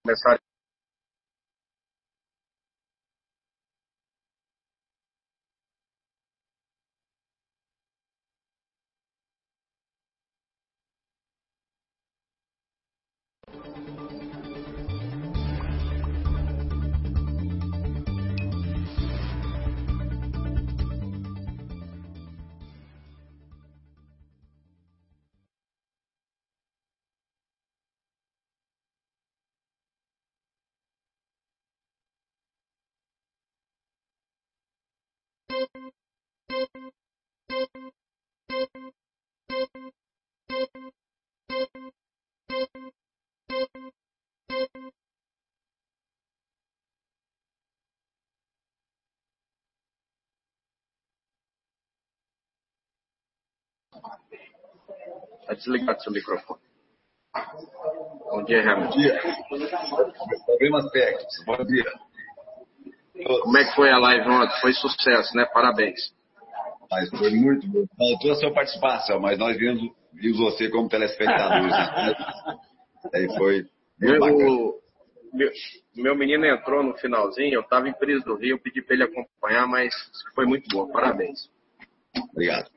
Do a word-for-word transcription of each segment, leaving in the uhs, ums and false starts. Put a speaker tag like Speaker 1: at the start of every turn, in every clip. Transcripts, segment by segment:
Speaker 1: começar. Está desligado seu microfone. Bom dia, Hamilton.
Speaker 2: Bom dia. Problemas técnicos. Bom dia.
Speaker 1: Como é que foi a live ontem? Foi sucesso, né? Parabéns.
Speaker 2: Mas foi muito bom. Faltou a sua participação, mas nós vimos, vimos você como telespectadores. Aí foi muito bacana.
Speaker 1: Meu, meu menino entrou no finalzinho, eu estava em Pires do Rio, pedi para ele acompanhar, mas foi muito bom. Parabéns.
Speaker 2: Obrigado.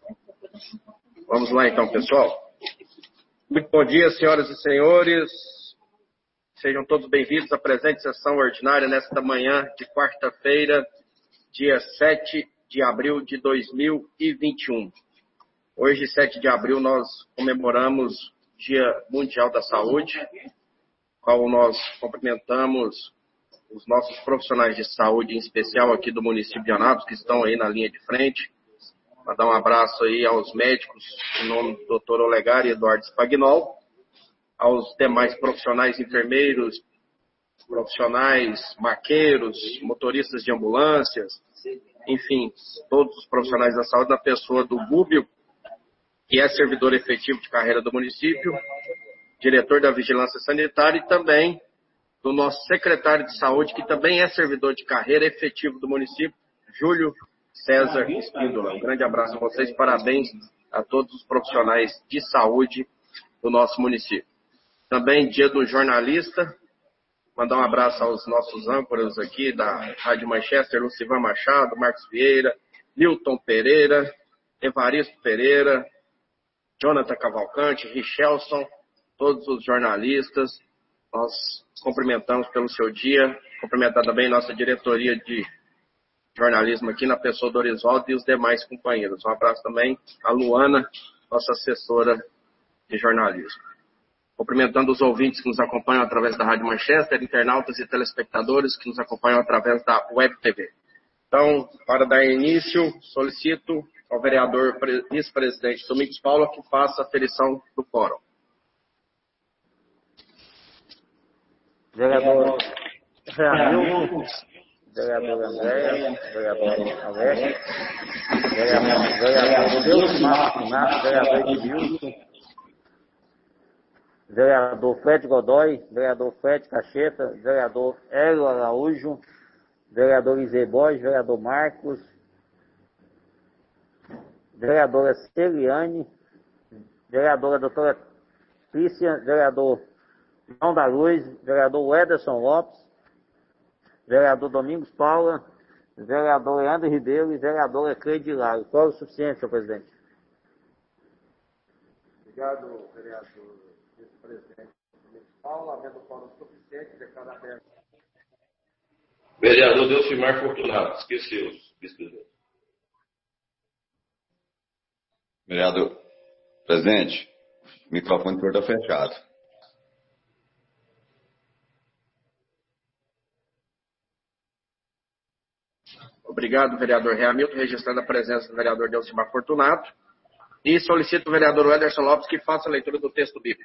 Speaker 1: Vamos lá então, pessoal. Muito bom dia, senhoras e senhores. Sejam todos bem-vindos à presente sessão ordinária nesta manhã de quarta-feira, dia sete de abril de dois mil e vinte e um. Hoje, sete de abril, nós comemoramos o Dia Mundial da Saúde, qual nós cumprimentamos os nossos profissionais de saúde, em especial aqui do município de Anápolis, que estão aí na linha de frente. Mandar um abraço aí aos médicos, em nome do doutor Olegário e Eduardo Spagnol, aos demais profissionais enfermeiros, profissionais maqueiros, motoristas de ambulâncias, enfim, todos os profissionais da saúde, na pessoa do Gúbio, que é servidor efetivo de carreira do município, diretor da Vigilância Sanitária e também do nosso secretário de saúde, que também é servidor de carreira efetivo do município, Júlio César Espíndola. Um grande abraço a vocês, parabéns a todos os profissionais de saúde do nosso município. Também dia do jornalista, mandar um abraço aos nossos âncoras aqui da Rádio Manchester, Lucivan Machado, Marcos Vieira, Nilton Pereira, Evaristo Pereira, Jonathan Cavalcante, Richelson, todos os jornalistas. Nós cumprimentamos pelo seu dia, cumprimentar também nossa diretoria de jornalismo aqui na pessoa do Orisvaldo e os demais companheiros. Um abraço também à Luana, nossa assessora de jornalismo. Cumprimentando os ouvintes que nos acompanham através da Rádio Manchester, internautas e telespectadores que nos acompanham através da Web T V. Então, para dar início, solicito ao vereador vice-presidente Domingos Paula que faça a aferição do quórum.
Speaker 3: Vereador Hamilton, vereador Andréia, vereador Alex, vereador, vereador Delcimar Funato, vereador Edmilson, vereador Fred Godoy, vereador Fred Cacheta, vereador Hélio Araújo, vereador Izê Borges, vereador Marcos, vereadora Celiane, vereadora doutora Crícia, vereador João da Luz, vereador Ederson Lopes, vereador Domingos Paula, vereador Leandro Ribeiro e vereadora Cleide Hilário. Qual é o suficiente, senhor presidente?
Speaker 4: Obrigado, vereador vice-presidente Domingos Paula. Havendo o quórum suficiente, declaro aberto.
Speaker 5: Vereador Delcimar Fortunato, esqueceu, vice-presidente.
Speaker 2: Vereador presidente, o microfone do senhor está fechado.
Speaker 1: Obrigado, vereador Hamilton, registrando a presença do vereador Delcimar Fortunato. E solicito o vereador Ederson Lopes que faça a leitura do texto bíblico.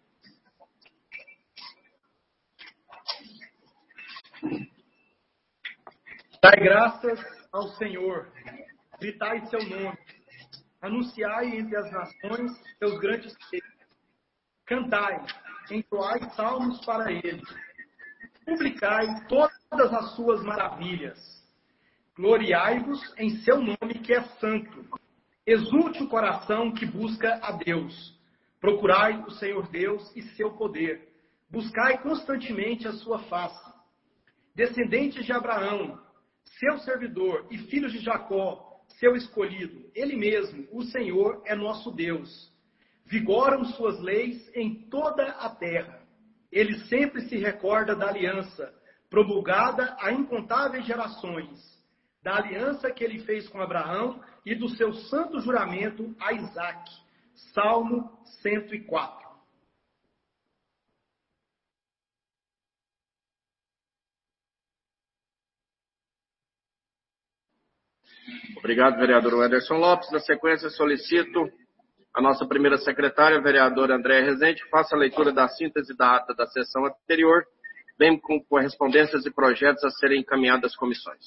Speaker 6: Dai graças ao Senhor, gritai seu nome, anunciai entre as nações seus grandes feitos, cantai, entoai salmos para ele, publicai todas as suas maravilhas, gloriai-vos em seu nome que é santo, exulte o coração que busca a Deus, procurai o Senhor Deus e seu poder, buscai constantemente a sua face. Descendentes de Abraão, seu servidor, e filhos de Jacó, seu escolhido, ele mesmo, o Senhor, é nosso Deus. Vigoram suas leis em toda a terra. Ele sempre se recorda da aliança, promulgada a incontáveis gerações, da aliança que ele fez com Abraão e do seu santo juramento a Isaque. Salmo cento e quatro.
Speaker 1: Obrigado, vereador Ederson Lopes. Na sequência, solicito a nossa primeira secretária, vereadora Andréa Rezende, que faça a leitura da síntese da ata da sessão anterior, bem com correspondências e projetos a serem encaminhados às comissões.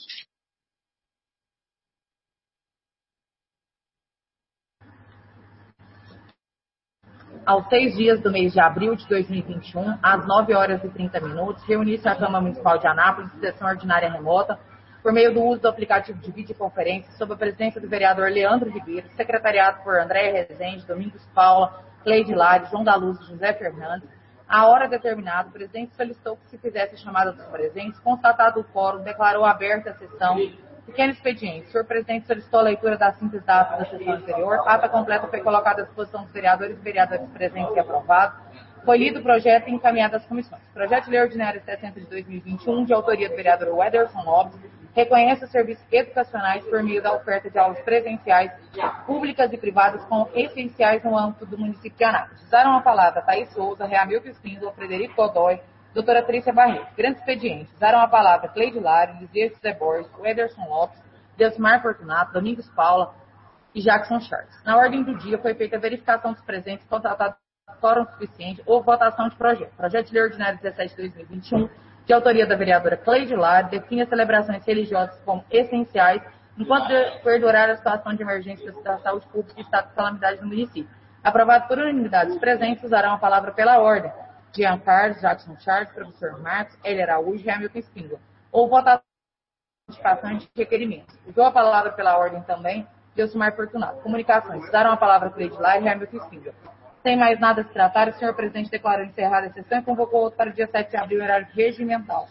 Speaker 7: Aos seis dias do mês de abril de dois mil e vinte e um, às nove horas e trinta minutos, reuniu-se a Câmara Municipal de Anápolis, sessão ordinária remota, por meio do uso do aplicativo de videoconferência, sob a presença do vereador Leandro Ribeiro, secretariado por Andréa Rezende, Domingos Paula, Cleide Lari, João da Luz e José Fernandes. À hora determinada, o presidente solicitou que se fizesse a chamada dos presentes. Constatado o quórum, declarou aberta a sessão. Pequeno expediente. O senhor presidente solicitou a leitura da síntese da ata da sessão anterior. A ata completa foi colocada à disposição dos vereadores e vereadoras presentes e aprovado. Foi lido o projeto e encaminhado às comissões. Projeto de Lei Ordinária sessenta de dois mil e vinte e um, de autoria do vereador Ederson Lopes, reconhece os serviços educacionais por meio da oferta de aulas presenciais, públicas e privadas como essenciais no âmbito do município de Anápolis. Usaram a palavra Thaís Souza, Reamilton Espíndola, Frederico Godoy, doutora Trícia Barreto. Grande expediente. Usaram a palavra Cleide Lari, Lisier José Borges, Ederson Lopes, Deusmar Fortunato, Domingos Paula e Jackson Charles. Na ordem do dia foi feita a verificação dos presentes, contratado quórum suficiente ou votação de projeto. Projeto de Lei Ordinária dezessete de dois mil e vinte e um, de autoria da vereadora Cleide Lari, define as celebrações religiosas como essenciais, enquanto perdurar a situação de emergência da saúde pública e estado de calamidade no município. Aprovado por unanimidade, os presentes usarão a palavra pela ordem. Jean Carlos, Jackson Charles, professor Marcos, Eli Araújo e Hamilton Espíndola. Ou votação de participação de requerimentos. Usou a palavra pela ordem também, Deusmar Fortunato. Comunicações. Usaram a palavra Cleide Lari e Hamilton Espíndola. Sem mais nada a se tratar, o senhor presidente declarou encerrada a sessão e convocou outro para o dia sete de abril, horário regimental.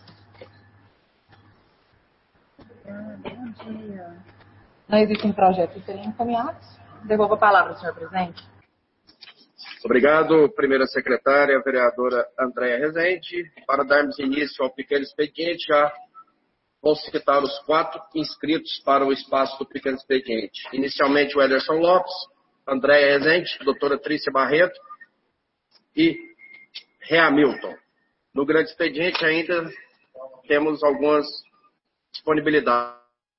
Speaker 7: Bom dia. Não existem projetos que serem encaminhados. Devolvo a palavra, senhor presidente.
Speaker 1: Obrigado, primeira secretária, vereadora Andréa Rezende. Para darmos início ao pequeno expediente, já vou citar os quatro inscritos para o espaço do pequeno expediente. Inicialmente, o Ederson Lopes, Andréa Rezende, doutora Trícia Barreto e Reamilton. No grande expediente ainda temos algumas disponibilidades.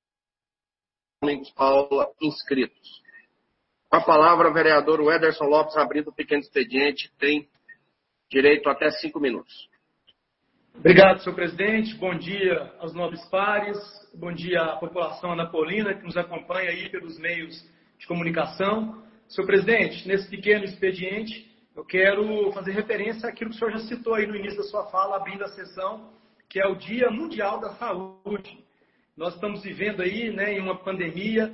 Speaker 1: Domingos Paula inscritos. Com a palavra, o vereador Ederson Lopes, abrindo o pequeno expediente, tem direito até cinco minutos.
Speaker 6: Obrigado, senhor presidente. Bom dia aos nobres pares. Bom dia à população anapolina que nos acompanha aí pelos meios de comunicação. Senhor presidente, nesse pequeno expediente, eu quero fazer referência àquilo que o senhor já citou aí no início da sua fala, abrindo a sessão, que é o Dia Mundial da Saúde. Nós estamos vivendo aí, né, em uma pandemia,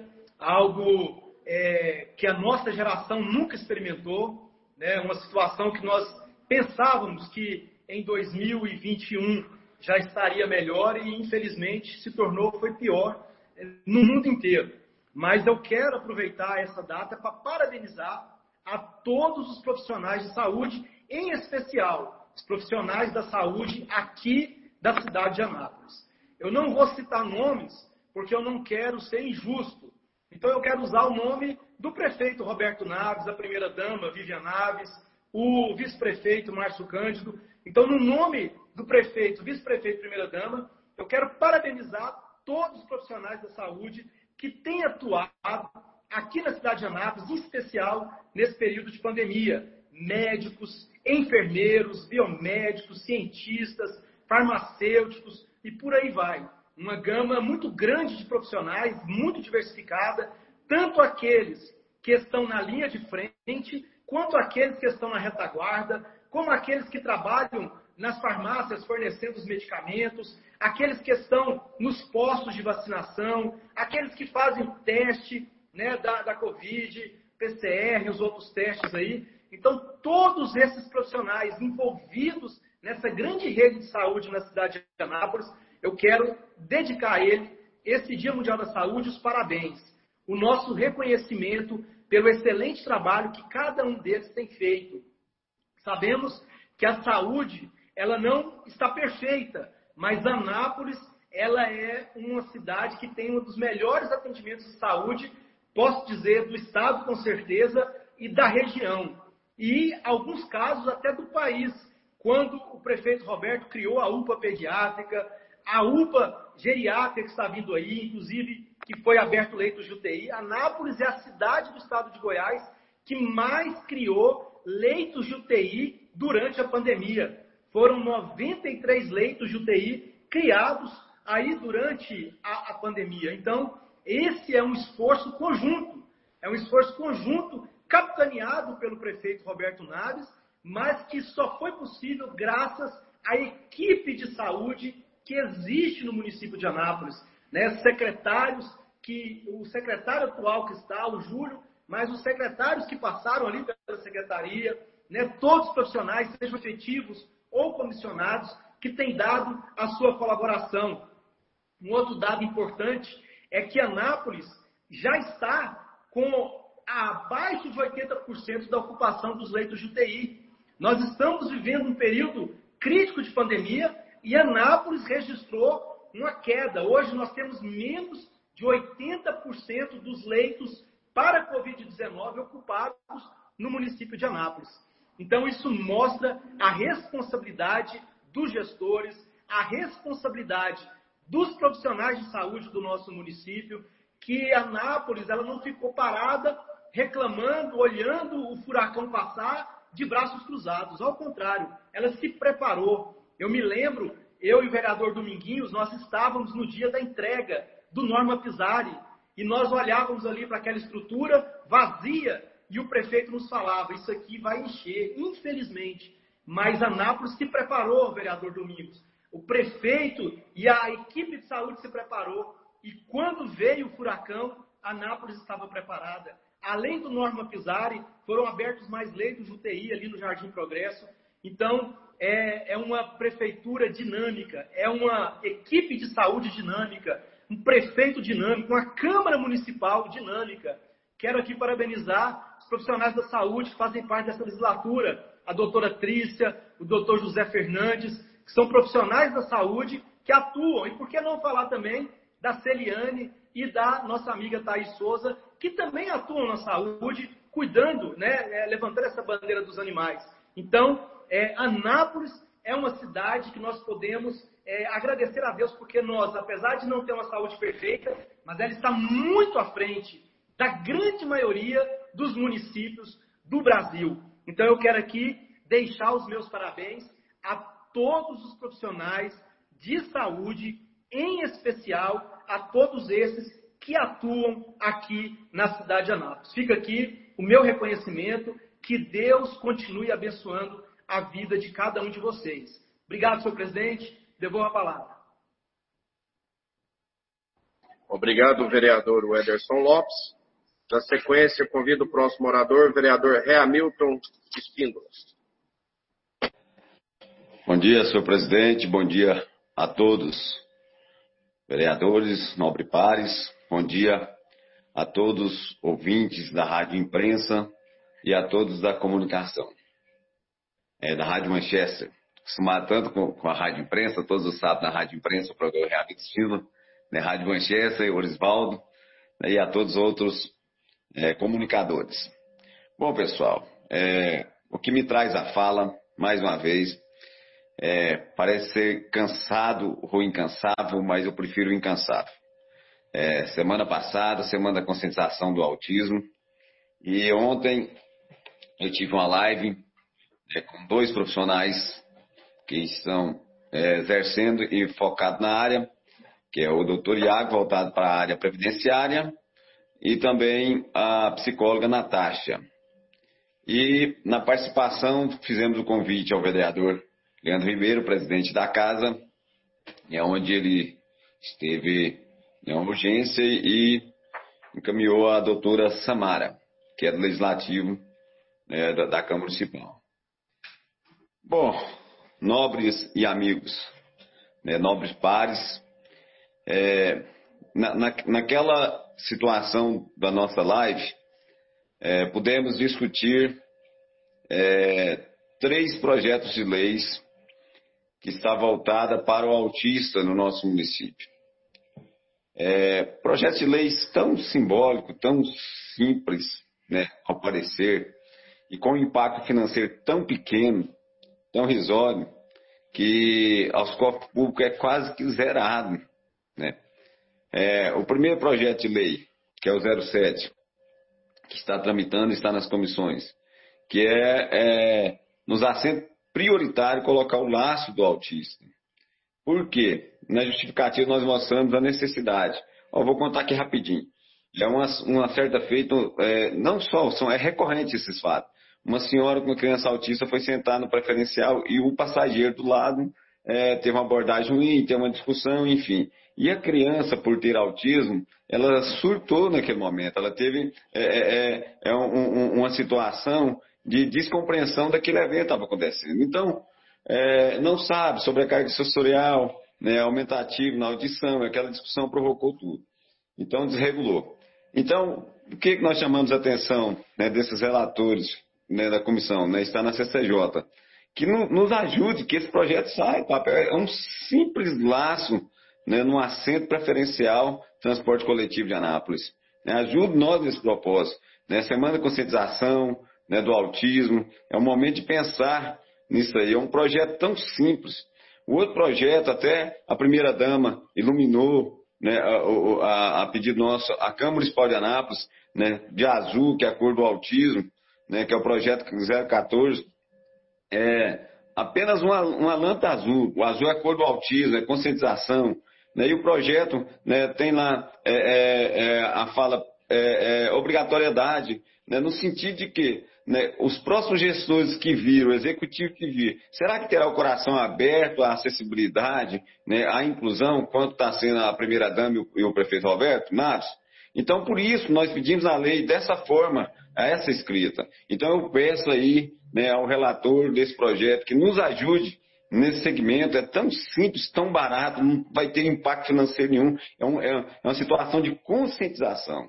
Speaker 6: algo é, que a nossa geração nunca experimentou, né, uma situação que nós pensávamos que em dois mil e vinte e um já estaria melhor e, infelizmente, se tornou, foi pior no mundo inteiro. Mas eu quero aproveitar essa data para parabenizar a todos os profissionais de saúde, em especial os profissionais da saúde aqui da cidade de Anápolis. Eu não vou citar nomes, porque eu não quero ser injusto. Então eu quero usar o nome do prefeito Roberto Naves, a primeira-dama Vivian Naves, o vice-prefeito Márcio Cândido. Então, no nome do prefeito, vice-prefeito e primeira-dama, eu quero parabenizar todos os profissionais da saúde que têm atuado aqui na cidade de Anápolis, em especial nesse período de pandemia. Médicos, enfermeiros, biomédicos, cientistas, farmacêuticos e por aí vai. Uma gama muito grande de profissionais, muito diversificada, tanto aqueles que estão na linha de frente, quanto aqueles que estão na retaguarda, como aqueles que trabalham nas farmácias fornecendo os medicamentos, aqueles que estão nos postos de vacinação, aqueles que fazem o teste, né, da, da Covid, P C R, os outros testes aí. Então, todos esses profissionais envolvidos nessa grande rede de saúde na cidade de Anápolis, eu quero dedicar a ele esse Dia Mundial da Saúde os parabéns, o nosso reconhecimento pelo excelente trabalho que cada um deles tem feito. Sabemos que a saúde, ela não está perfeita, mas Anápolis, ela é uma cidade que tem um dos melhores atendimentos de saúde, posso dizer, do estado com certeza, e da região. E alguns casos até do país, quando o prefeito Roberto criou a U P A pediátrica, a U P A geriátrica que está vindo aí, inclusive que foi aberto leitos de U T I. Anápolis é a cidade do estado de Goiás que mais criou leitos de U T I durante a pandemia. Foram noventa e três leitos de U T I criados aí durante a, a pandemia. Então, esse é um esforço conjunto, é um esforço conjunto capitaneado pelo prefeito Roberto Naves, mas que só foi possível graças à equipe de saúde que existe no município de Anápolis, né? Secretários, que, o secretário atual que está, o Júlio, mas os secretários que passaram ali pela secretaria, né? Todos os profissionais, sejam efetivos ou comissionados, que têm dado a sua colaboração. Um outro dado importante é que Anápolis já está com abaixo de oitenta por cento da ocupação dos leitos de U T I. Nós estamos vivendo um período crítico de pandemia e Anápolis registrou uma queda. Hoje nós temos menos de oitenta por cento dos leitos para a covid dezenove ocupados no município de Anápolis. Então isso mostra a responsabilidade dos gestores, a responsabilidade dos profissionais de saúde do nosso município, que Anápolis ela não ficou parada reclamando, olhando o furacão passar de braços cruzados. Ao contrário, ela se preparou. Eu me lembro, eu e o vereador Dominguinhos, nós estávamos no dia da entrega do Norma Pisari e nós olhávamos ali para aquela estrutura vazia e o prefeito nos falava, isso aqui vai encher, infelizmente. Mas Anápolis se preparou, vereador Domingos. O prefeito e a equipe de saúde se preparou. E quando veio o furacão, Anápolis estava preparada. Além do Norma Pisari, foram abertos mais leitos de U T I ali no Jardim Progresso. Então, é, é uma prefeitura dinâmica, é uma equipe de saúde dinâmica, um prefeito dinâmico, uma Câmara Municipal dinâmica. Quero aqui parabenizar os profissionais da saúde que fazem parte dessa legislatura, a doutora Trícia, o doutor José Fernandes, que são profissionais da saúde que atuam. E por que não falar também da Celiane e da nossa amiga Thaís Souza, que também atuam na saúde, cuidando, né, é, levantando essa bandeira dos animais. Então, é, Anápolis é uma cidade que nós podemos é, agradecer a Deus, porque nós, apesar de não ter uma saúde perfeita, mas ela está muito à frente da grande maioria dos municípios do Brasil. Então, eu quero aqui deixar os meus parabéns a todos os profissionais de saúde, em especial a todos esses que atuam aqui na cidade de Anápolis. Fica aqui o meu reconhecimento, que Deus continue abençoando a vida de cada um de vocês. Obrigado, senhor presidente. Devolvo a palavra.
Speaker 1: Obrigado, vereador Wederson Lopes. Na sequência, convido o próximo orador, vereador Reamilton Espíndola.
Speaker 2: Bom dia, senhor presidente. Bom dia a todos, vereadores, nobre pares. Bom dia a todos ouvintes da Rádio Imprensa e a todos da comunicação. É, da Rádio Manchester. Acostumado tanto com, com a Rádio Imprensa, todos os sábados na Rádio Imprensa, o programa Reamilton Espíndola, né, Rádio Manchester, Orisvaldo, né, e a todos os outros é, comunicadores. Bom, pessoal, é, o que me traz a fala, mais uma vez, É, parece ser cansado ou incansável, mas eu prefiro incansável. É, semana passada, semana da conscientização do autismo, e ontem eu tive uma live é, com dois profissionais que estão é, exercendo e focados na área, que é o doutor Iago, voltado para a área previdenciária, e também a psicóloga Natasha. E na participação fizemos o convite ao vereador Leandro Ribeiro, presidente da casa, é onde ele esteve em uma urgência e encaminhou a doutora Samara, que é do Legislativo, né, da, da Câmara Municipal. Bom, nobres e amigos, né, nobres pares, é, na, na, naquela situação da nossa live, é, pudemos discutir é, três projetos de leis que está voltada para o autista no nosso município. É, projetos de leis tão simbólico, tão simples, né, ao parecer, e com um impacto financeiro tão pequeno, tão risório, que aos cofres públicos é quase que zerado, né? É, o primeiro projeto de lei, que é o zero sete, que está tramitando, está nas comissões, que é, é nos assentos prioritário colocar o laço do autista. Por quê? Na justificativa nós mostramos a necessidade. Ó, vou contar aqui rapidinho. É uma, uma certa feita, é, não só, são, é recorrente esses fatos. Uma senhora com uma criança autista foi sentar no preferencial e o passageiro do lado é, teve uma abordagem ruim, teve uma discussão, enfim. E a criança, por ter autismo, ela surtou naquele momento. Ela teve é, é, é um, um, uma situação de descompreensão daquele evento que estava acontecendo. Então, é, não sabe, sobrecarga sensorial, né, aumentativo na audição, aquela discussão provocou tudo. Então, desregulou. Então, o que nós chamamos a atenção, né, desses relatores, né, da comissão, né, está na C C J, que no, nos ajude, que esse projeto saia, papel. É um simples laço, né, no assento preferencial transporte coletivo de Anápolis. Né, ajude nós nesse propósito. Né, semana de conscientização, né, do autismo, é um momento de pensar nisso aí. É um projeto tão simples. O outro projeto, até a primeira-dama iluminou, né, a, a, a pedido nosso, a Câmara Municipal de Anápolis, né, de azul, que é a cor do autismo, né, que é o projeto zero quatorze, é apenas uma, uma lâmpada azul. O azul é a cor do autismo, é conscientização. Né, e o projeto, né, tem lá é, é, é, a fala é, é, obrigatoriedade, né, no sentido de que, né, os próximos gestores que viram, o executivo que vir, será que terá o coração aberto à acessibilidade, né, à inclusão, quanto está sendo a primeira-dama e o, e o prefeito Roberto Naves? Então, por isso, nós pedimos a lei dessa forma, a essa escrita. Então, eu peço aí, né, ao relator desse projeto que nos ajude nesse segmento. É tão simples, tão barato, não vai ter impacto financeiro nenhum. É, um, é uma situação de conscientização.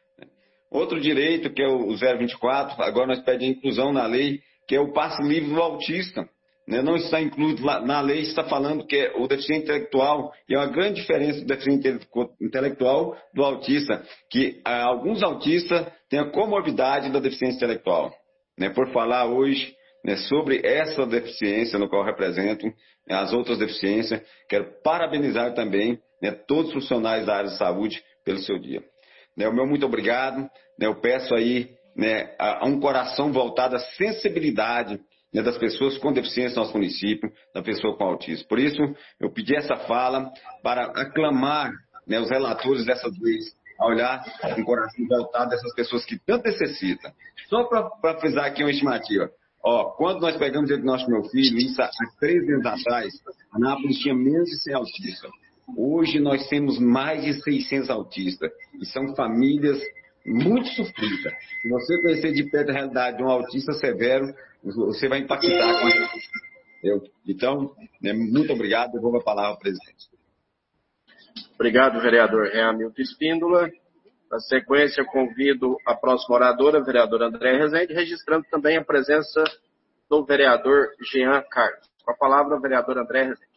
Speaker 2: Outro direito, que é o zero vinte e quatro, agora nós pedimos a inclusão na lei, que é o passe livre do autista. Né? Não está incluído lá, na lei, está falando que é o deficiente intelectual, e é uma grande diferença do deficiente intelectual do autista, que ah, alguns autistas têm a comorbidade da deficiência intelectual. Né? Por falar hoje, né, sobre essa deficiência no qual eu represento, né, as outras deficiências, quero parabenizar também, né, todos os profissionais da área de saúde pelo seu dia. Né, o meu muito obrigado, né, eu peço aí, né, a, a um coração voltado à sensibilidade, né, das pessoas com deficiência no nosso município, da pessoa com autismo. Por isso, eu pedi essa fala para aclamar, né, os relatores dessas leis, a olhar com o coração voltado dessas pessoas que tanto necessitam. Só para frisar aqui uma estimativa. Ó, quando nós pegamos o diagnóstico do meu filho, isso há três anos atrás, a Anápolis tinha menos de cem autistas. Hoje nós temos mais de seiscentos autistas. E são famílias muito sofridas. Se você conhecer de perto a realidade de um autista severo, você vai impactar com isso. Então, né, muito obrigado. Eu vou a palavra ao presidente.
Speaker 1: Obrigado, vereador Hamilton Espíndola. Na sequência, convido a próxima oradora, a vereadora André Rezende, registrando também a presença do vereador Jean Carlos. Com a palavra, a vereadora André Rezende.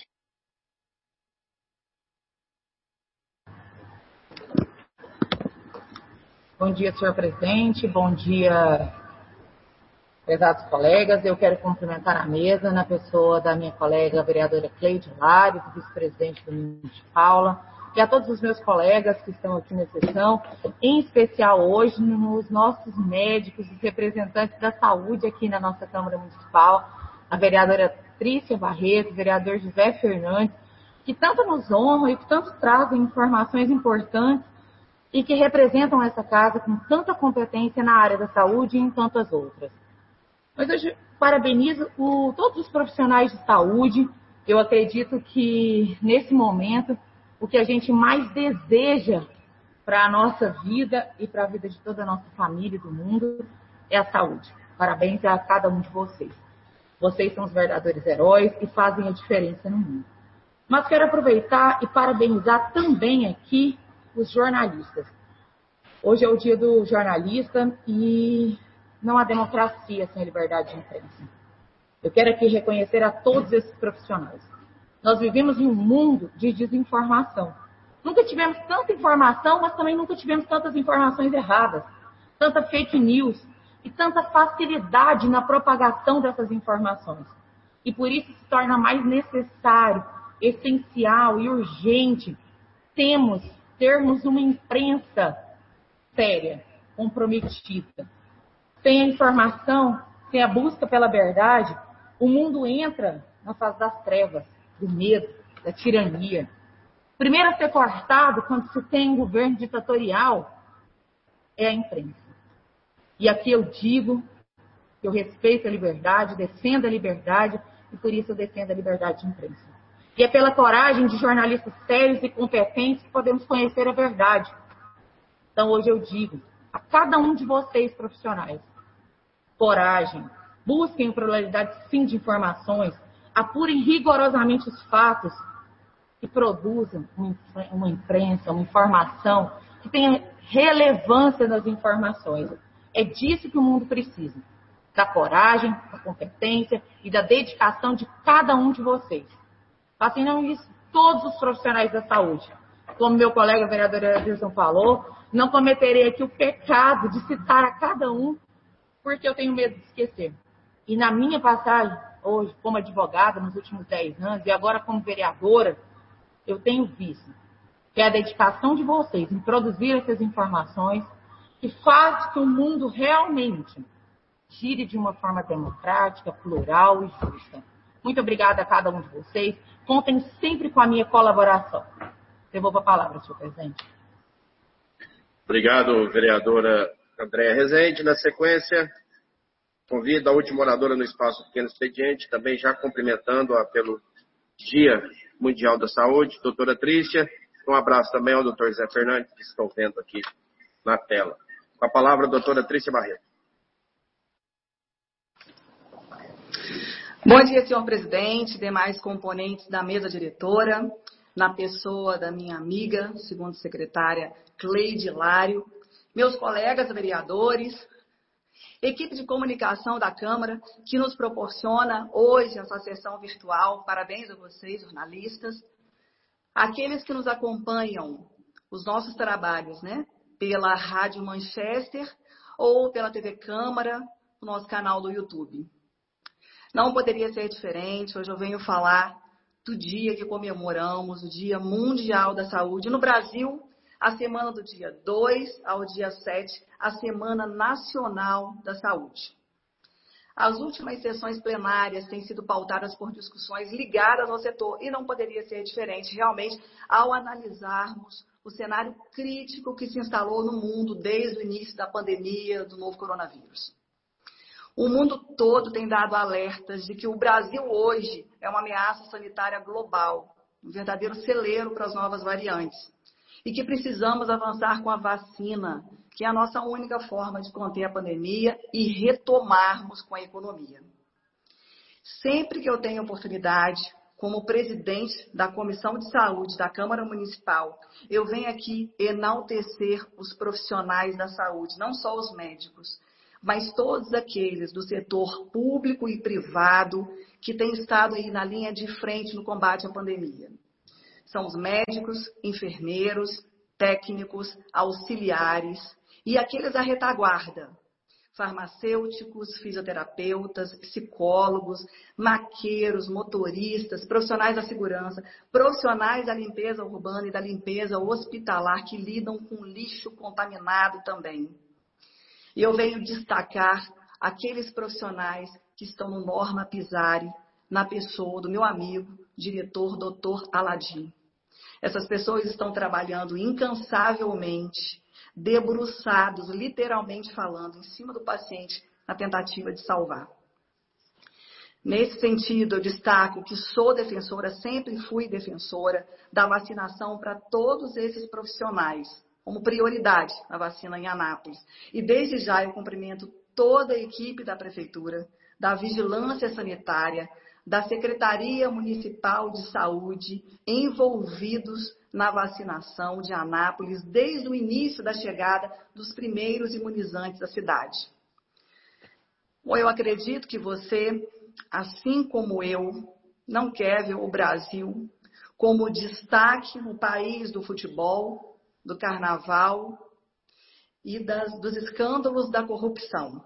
Speaker 7: Bom dia, senhor presidente. Bom dia, prezados colegas. Eu quero cumprimentar a mesa na pessoa da minha colega vereadora Cleide Lário, vice-presidente do Domingos de Paula, e a todos os meus colegas que estão aqui na sessão, em especial hoje nos nossos médicos e representantes da saúde aqui na nossa Câmara Municipal, a vereadora Trícia Barreto, o vereador José Fernandes, que tanto nos honram e que tanto trazem informações importantes e que representam essa casa com tanta competência na área da saúde e em tantas outras. Mas hoje parabenizo o, todos os profissionais de saúde. Eu acredito que, nesse momento, o que a gente mais deseja para a nossa vida e para a vida de toda a nossa família e do mundo é a saúde. Parabéns a cada um de vocês. Vocês são os verdadeiros heróis e fazem a diferença no mundo. Mas quero aproveitar e parabenizar também aqui os jornalistas. Hoje é o dia do jornalista e não há democracia sem a liberdade de imprensa. Eu quero aqui reconhecer a todos esses profissionais. Nós vivemos em um mundo de desinformação. Nunca tivemos tanta informação, mas também nunca tivemos tantas informações erradas, tanta fake news e tanta facilidade na propagação dessas informações. E por isso se torna mais necessário, essencial e urgente temos, termos uma imprensa séria, comprometida. Sem a informação, sem a busca pela verdade, o mundo entra na fase das trevas, do medo, da tirania. Primeiro a ser cortado quando se tem um governo ditatorial é a imprensa. E aqui eu digo que eu respeito a liberdade, defendo a liberdade e por isso eu defendo a liberdade de imprensa. E é pela coragem de jornalistas sérios e competentes que podemos conhecer a verdade. Então hoje eu digo a cada um de vocês profissionais, coragem, busquem pluralidade sim de informações, apurem rigorosamente os fatos e produzam uma imprensa, uma informação que tenha relevância nas informações. É disso que o mundo precisa. Da coragem, da competência e da dedicação de cada um de vocês. Assim não isso todos os profissionais da saúde. Como meu colega vereador Edilson falou, não cometerei aqui o pecado de citar a cada um, porque eu tenho medo de esquecer. E na minha passagem, hoje, como advogada, nos últimos dez anos, e agora como vereadora, eu tenho visto que é a dedicação de vocês em produzir essas informações que faz que o mundo realmente gire de uma forma democrática, plural e justa. Muito obrigada a cada um de vocês. Contem sempre com a minha colaboração. Devolvo a palavra, senhor presidente.
Speaker 1: Obrigado, vereadora Andréa Rezende. Na sequência, convido a última oradora no Espaço Pequeno Expediente, também já cumprimentando-a pelo Dia Mundial da Saúde, doutora Trícia. Um abraço também ao doutor Zé Fernandes, que estão vendo aqui na tela. Com a palavra, a doutora Trícia Barreto.
Speaker 8: Bom dia, senhor presidente, demais componentes da mesa diretora, na pessoa da minha amiga, segunda secretária Cleide Lário, meus colegas vereadores, equipe de comunicação da Câmara, que nos proporciona hoje essa sessão virtual. Parabéns a vocês, jornalistas. Aqueles que nos acompanham, os nossos trabalhos, né? Pela Rádio Manchester ou pela T V Câmara, no nosso canal do YouTube. Não poderia ser diferente. Hoje eu venho falar do dia que comemoramos, o Dia Mundial da Saúde. No Brasil, a semana do dia dois ao dia sete, a Semana Nacional da Saúde. As últimas sessões plenárias têm sido pautadas por discussões ligadas ao setor e não poderia ser diferente realmente ao analisarmos o cenário crítico que se instalou no mundo desde o início da pandemia do novo coronavírus. O mundo todo tem dado alertas de que o Brasil hoje é uma ameaça sanitária global, um verdadeiro celeiro para as novas variantes. E que precisamos avançar com a vacina, que é a nossa única forma de conter a pandemia e retomarmos com a economia. Sempre que eu tenho oportunidade, como presidente da Comissão de Saúde da Câmara Municipal, eu venho aqui enaltecer os profissionais da saúde, não só os médicos, mas todos aqueles do setor público e privado que têm estado aí na linha de frente no combate à pandemia. São os médicos, enfermeiros, técnicos, auxiliares e aqueles da retaguarda, farmacêuticos, fisioterapeutas, psicólogos, maqueiros, motoristas, profissionais da segurança, profissionais da limpeza urbana e da limpeza hospitalar que lidam com lixo contaminado também. E eu venho destacar aqueles profissionais que estão no Norma Pisari, na pessoa do meu amigo, diretor doutor Aladim. Essas pessoas estão trabalhando incansavelmente, debruçados, literalmente falando, em cima do paciente, na tentativa de salvar. Nesse sentido, eu destaco que sou defensora, sempre fui defensora, da vacinação para todos esses profissionais, como prioridade a vacina em Anápolis. E desde já eu cumprimento toda a equipe da Prefeitura, da Vigilância Sanitária, da Secretaria Municipal de Saúde, envolvidos na vacinação de Anápolis desde o início da chegada dos primeiros imunizantes à cidade. Bom, eu acredito que você, assim como eu, não quer ver o Brasil como destaque no país do futebol, do carnaval e das, dos escândalos da corrupção.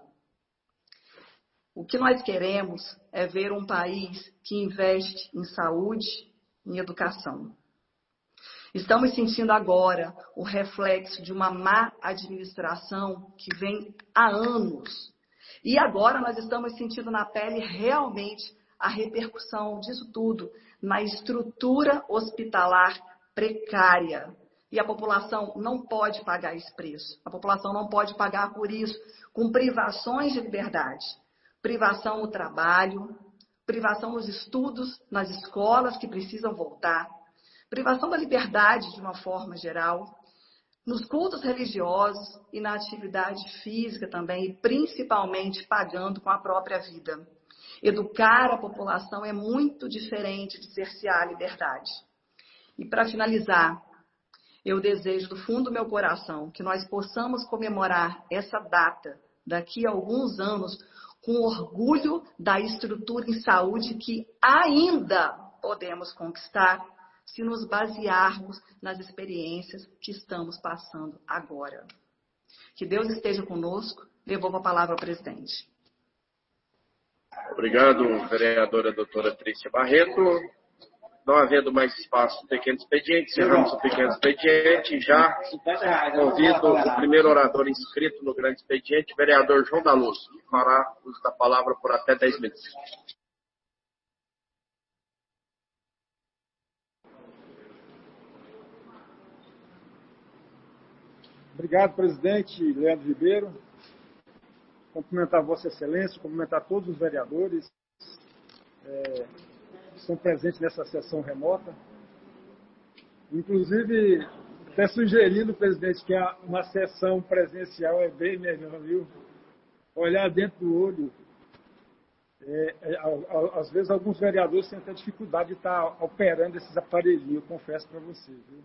Speaker 8: O que nós queremos é ver um país que investe em saúde, em educação. Estamos sentindo agora o reflexo de uma má administração que vem há anos. E agora nós estamos sentindo na pele realmente a repercussão disso tudo na estrutura hospitalar precária. E a população não pode pagar esse preço. A população não pode pagar por isso, com privações de liberdade. Privação no trabalho, privação nos estudos, nas escolas que precisam voltar, privação da liberdade de uma forma geral, nos cultos religiosos e na atividade física também, e principalmente pagando com a própria vida. Educar a população é muito diferente de cercear a liberdade. E para finalizar, eu desejo do fundo do meu coração que nós possamos comemorar essa data daqui a alguns anos com orgulho da estrutura em saúde que ainda podemos conquistar se nos basearmos nas experiências que estamos passando agora. Que Deus esteja conosco. Devolvo a palavra ao presidente.
Speaker 1: Obrigado, vereadora doutora Trícia Barreto. Não havendo mais espaço no pequeno expediente, encerramos o pequeno expediente. Já convido o primeiro orador inscrito no grande expediente, vereador João da Luz, que fará uso da palavra por até dez minutos.
Speaker 9: Obrigado, presidente Leandro Ribeiro. Cumprimentar Vossa Excelência, cumprimentar todos os vereadores é, que estão presentes nessa sessão remota. Inclusive, até sugerindo, presidente, que uma sessão presencial é bem melhor, viu? Olhar dentro do olho. É, é, às vezes, alguns vereadores têm até dificuldade de estar operando esses aparelhinhos, eu confesso para você, viu?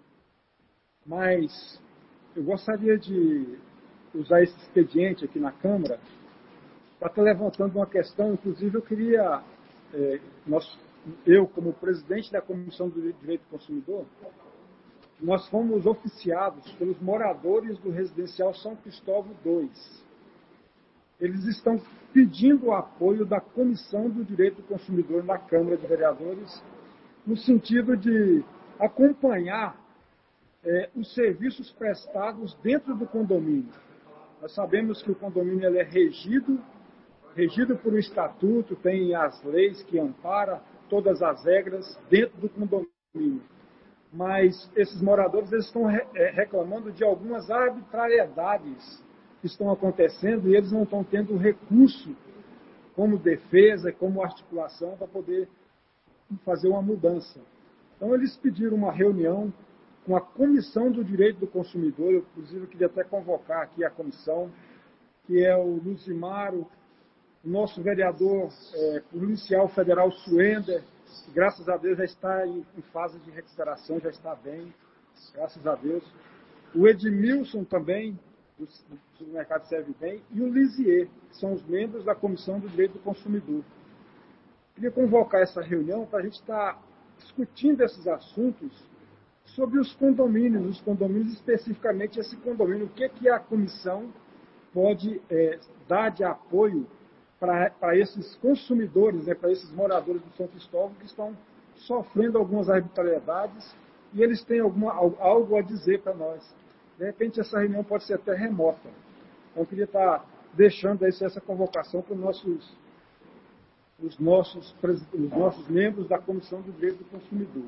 Speaker 9: Mas eu gostaria de usar esse expediente aqui na Câmara para estar levantando uma questão. Inclusive, eu queria, é, nós, eu, como presidente da Comissão do Direito do Consumidor, nós fomos oficiados pelos moradores do Residencial São Cristóvão dois. Eles estão pedindo o apoio da Comissão do Direito do Consumidor na Câmara de Vereadores, no sentido de acompanhar é, os serviços prestados dentro do condomínio. Nós sabemos que o condomínio ele é regido, regido por um estatuto, tem as leis que amparam todas as regras dentro do condomínio. Mas esses moradores eles estão re reclamando de algumas arbitrariedades que estão acontecendo e eles não estão tendo recurso como defesa, como articulação para poder fazer uma mudança. Então eles pediram uma reunião com a Comissão do Direito do Consumidor. Eu, inclusive, eu queria até convocar aqui a comissão, que é o Luzimaro, o nosso vereador é, policial federal Suender, que, graças a Deus, já está em, em fase de recuperação, já está bem, graças a Deus. O Edmilson também, do, do Supermercado Serve Bem, e o Lisier, que são os membros da Comissão do Direito do Consumidor. Eu queria convocar essa reunião para a gente estar discutindo esses assuntos sobre os condomínios, os condomínios especificamente esse condomínio, o que, é que a comissão pode é, dar de apoio para esses consumidores, né, para esses moradores do São Cristóvão que estão sofrendo algumas arbitrariedades e eles têm alguma, algo a dizer para nós. De repente essa reunião pode ser até remota. Então eu queria estar deixando aí essa convocação para os nossos, os nossos, os nossos membros da Comissão do Direito do Consumidor.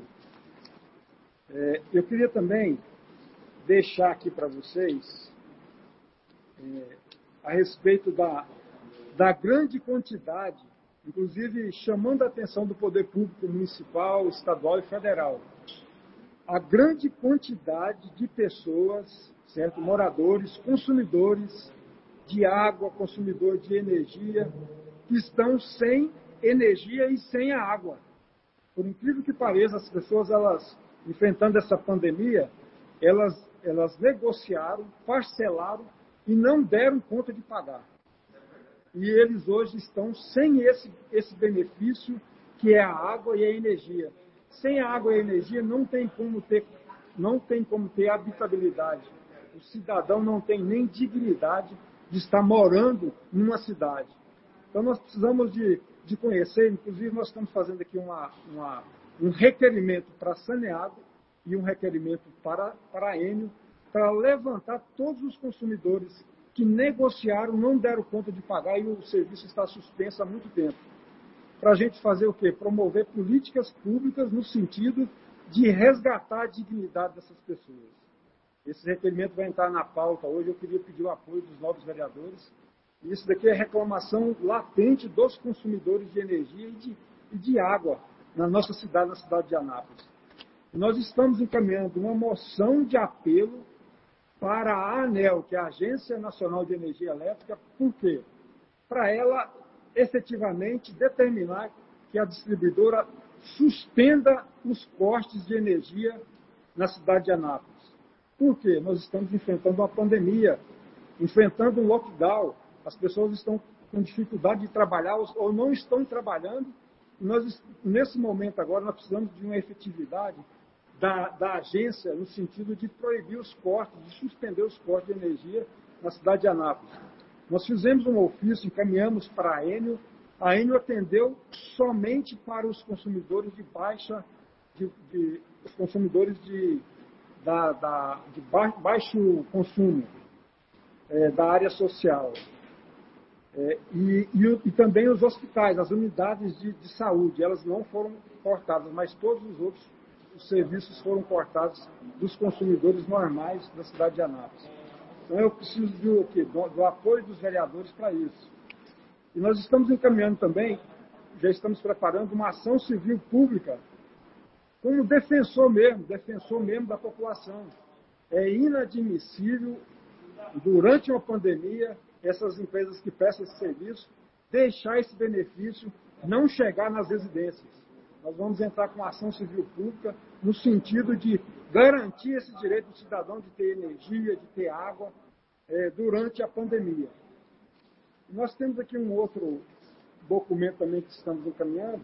Speaker 9: É, eu queria também deixar aqui para vocês é, a respeito da, da grande quantidade, inclusive chamando a atenção do poder público municipal, estadual e federal, a grande quantidade de pessoas, certo, moradores, consumidores de água, consumidor de energia, que estão sem energia e sem a água. Por incrível que pareça, as pessoas, elas, enfrentando essa pandemia, elas, elas negociaram, parcelaram e não deram conta de pagar. E eles hoje estão sem esse, esse benefício, que é a água e a energia. Sem a água e a energia não tem como ter, não tem como ter habitabilidade. O cidadão não tem nem dignidade de estar morando numa cidade. Então nós precisamos de, de conhecer, inclusive nós estamos fazendo aqui uma, uma, um requerimento para a Saneago e um requerimento para, para a Enel, para levantar todos os consumidores que negociaram, não deram conta de pagar e o serviço está suspenso há muito tempo. Para a gente fazer o quê? Promover políticas públicas no sentido de resgatar a dignidade dessas pessoas. Esse requerimento vai entrar na pauta hoje. Eu queria pedir o apoio dos novos vereadores. Isso daqui é reclamação latente dos consumidores de energia e de, e de água na nossa cidade, na cidade de Anápolis. Nós estamos encaminhando uma moção de apelo para a ANEEL, que é a Agência Nacional de Energia Elétrica. Por quê? Para ela efetivamente determinar que a distribuidora suspenda os cortes de energia na cidade de Anápolis. Por quê? Nós estamos enfrentando uma pandemia, enfrentando um lockdown. As pessoas estão com dificuldade de trabalhar ou não estão trabalhando. E nós, nesse momento agora, nós precisamos de uma efetividade da, da agência no sentido de proibir os cortes, de suspender os cortes de energia na cidade de Anápolis. Nós fizemos um ofício, encaminhamos para a Enel. A Enel atendeu somente para os consumidores de baixa, de, de, os consumidores de, da, da, de baixo consumo, é, da área social. É, e, e, e também os hospitais, as unidades de, de saúde, elas não foram cortadas, mas todos os outros os serviços foram cortados dos consumidores normais da cidade de Anápolis. Então eu preciso do, do, do apoio dos vereadores para isso. E nós estamos encaminhando também, já estamos preparando uma ação civil pública como defensor mesmo, defensor mesmo da população. É inadmissível, durante uma pandemia, essas empresas que prestam esse serviço, deixar esse benefício não chegar nas residências. Nós vamos entrar com ação civil pública no sentido de garantir esse direito do cidadão de ter energia, de ter água, é, durante a pandemia. Nós temos aqui um outro documento também que estamos encaminhando,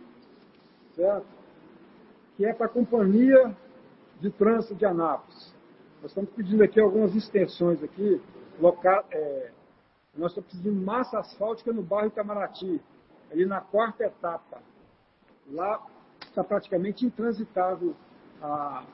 Speaker 9: certo? Que é para a Companhia de Trânsito de Anápolis. Nós estamos pedindo aqui algumas extensões aqui, local, é, nós estamos pedindo massa asfáltica no bairro Itamaraty, ali na quarta etapa. Lá está praticamente intransitável a,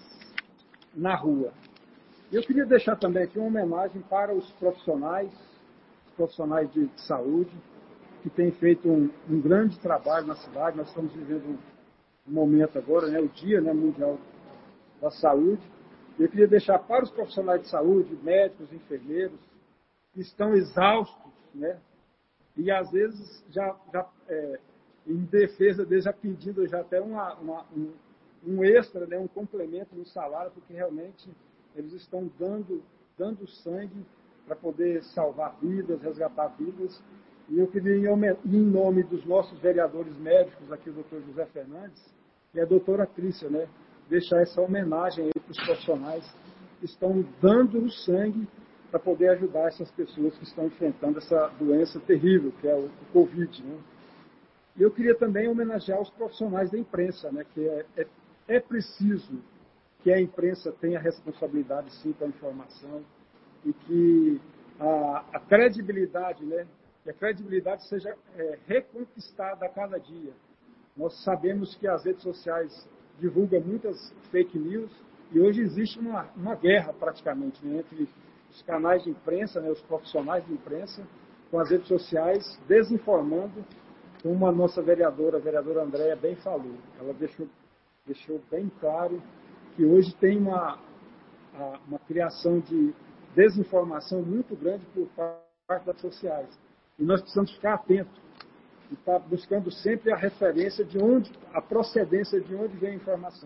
Speaker 9: na rua. Eu queria deixar também aqui uma homenagem para os profissionais, os profissionais de, de saúde, que têm feito um, um grande trabalho na cidade. Nós estamos vivendo um, um momento agora, né, o Dia, né, Mundial da Saúde. Eu queria deixar para os profissionais de saúde, médicos, enfermeiros, que estão exaustos, né, e às vezes já, já é, em defesa deles, já pedindo já até uma, uma, um, um extra, né, um complemento no salário, porque realmente eles estão dando, dando sangue para poder salvar vidas, resgatar vidas. E eu queria, em nome dos nossos vereadores médicos, aqui o doutor José Fernandes e a doutora Trícia, né, deixar essa homenagem aí para os profissionais que estão dando o sangue para poder ajudar essas pessoas que estão enfrentando essa doença terrível, que é o, o Covid, né. E eu queria também homenagear os profissionais da imprensa, né, que é, é, é preciso que a imprensa tenha responsabilidade, sim, com a informação e que a, a credibilidade, né, que a credibilidade seja é, reconquistada a cada dia. Nós sabemos que as redes sociais divulgam muitas fake news e hoje existe uma, uma guerra, praticamente, né, entre os canais de imprensa, né, os profissionais de imprensa, com as redes sociais, desinformando, como a nossa vereadora, a vereadora Andréia, bem falou. Ela deixou, deixou bem claro que hoje tem uma, uma criação de desinformação muito grande por parte das redes sociais. E nós precisamos ficar atentos e estar buscando sempre a referência de onde, a procedência de onde vem a informação.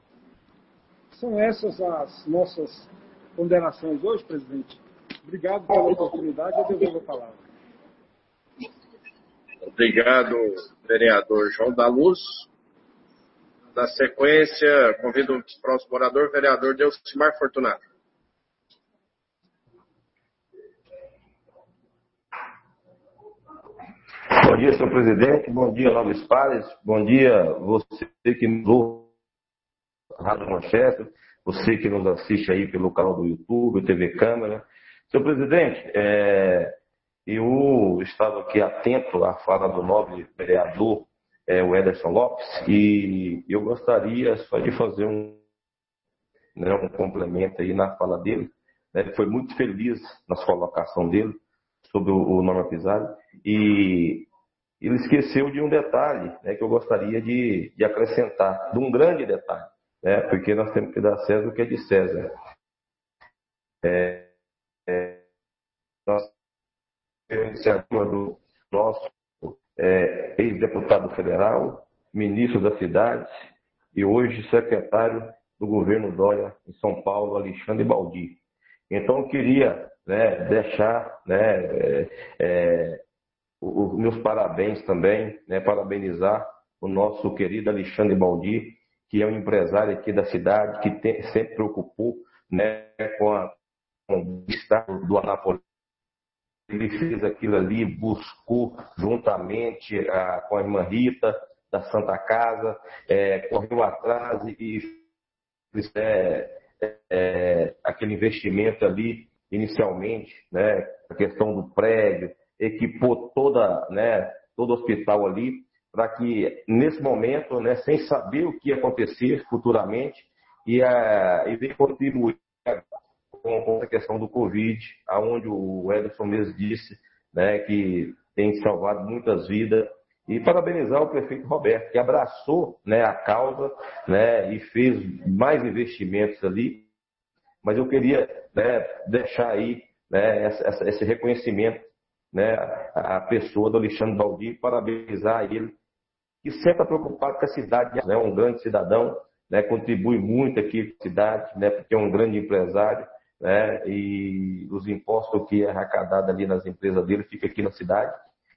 Speaker 9: São essas as nossas ponderações hoje, presidente. Obrigado pela oportunidade, eu devolvo a palavra.
Speaker 1: Obrigado, vereador João da Luz. Na sequência, convido o próximo orador, vereador Delcimar Fortunato.
Speaker 10: Bom dia, senhor presidente. Bom dia, nobres pares. Bom dia, você que nos ouve na Rádio Manchester, você que nos assiste aí pelo canal do YouTube, T V Câmara. Senhor presidente, é, eu estava aqui atento à fala do nobre vereador, é, o Ederson Lopes, e eu gostaria só de fazer um, né, um complemento aí na fala dele. Né, ele foi muito feliz na colocação dele sobre o, o Norma Pizzari, e ele esqueceu de um detalhe, né, que eu gostaria de, de acrescentar, de um grande detalhe, né, porque nós temos que dar a César o que é de César. É, é, nós temos a iniciativa do nosso é, ex-deputado federal, ministro da cidade e hoje secretário do governo Dória em São Paulo, Alexandre Baldi. Então eu queria, né, deixar, né, é, é, os meus parabéns também, né, parabenizar o nosso querido Alexandre Baldi, que é um empresário aqui da cidade, que tem, sempre preocupou, né, com, a, com o estado do Anápolis. Ele fez aquilo ali, buscou juntamente a, com a irmã Rita, da Santa Casa, é, correu atrás e fez é, é, aquele investimento ali, inicialmente, né, a questão do prédio, equipou toda, né, todo o hospital ali, para que, nesse momento, né, sem saber o que ia acontecer futuramente, e, a, e veio contribuir com, com a questão do Covid, aonde o Ederson mesmo disse, né, que tem salvado muitas vidas, e parabenizar o prefeito Roberto, que abraçou, né, a causa, né, e fez mais investimentos ali, mas eu queria, né, deixar aí, né, essa, essa, esse reconhecimento, né, a pessoa do Alexandre Baldi, parabenizar ele, que sempre está preocupado com a cidade, é né, um grande cidadão, né, contribui muito aqui com a cidade, né, porque é um grande empresário, né, e os impostos que é arrecadado ali nas empresas dele fica aqui na cidade,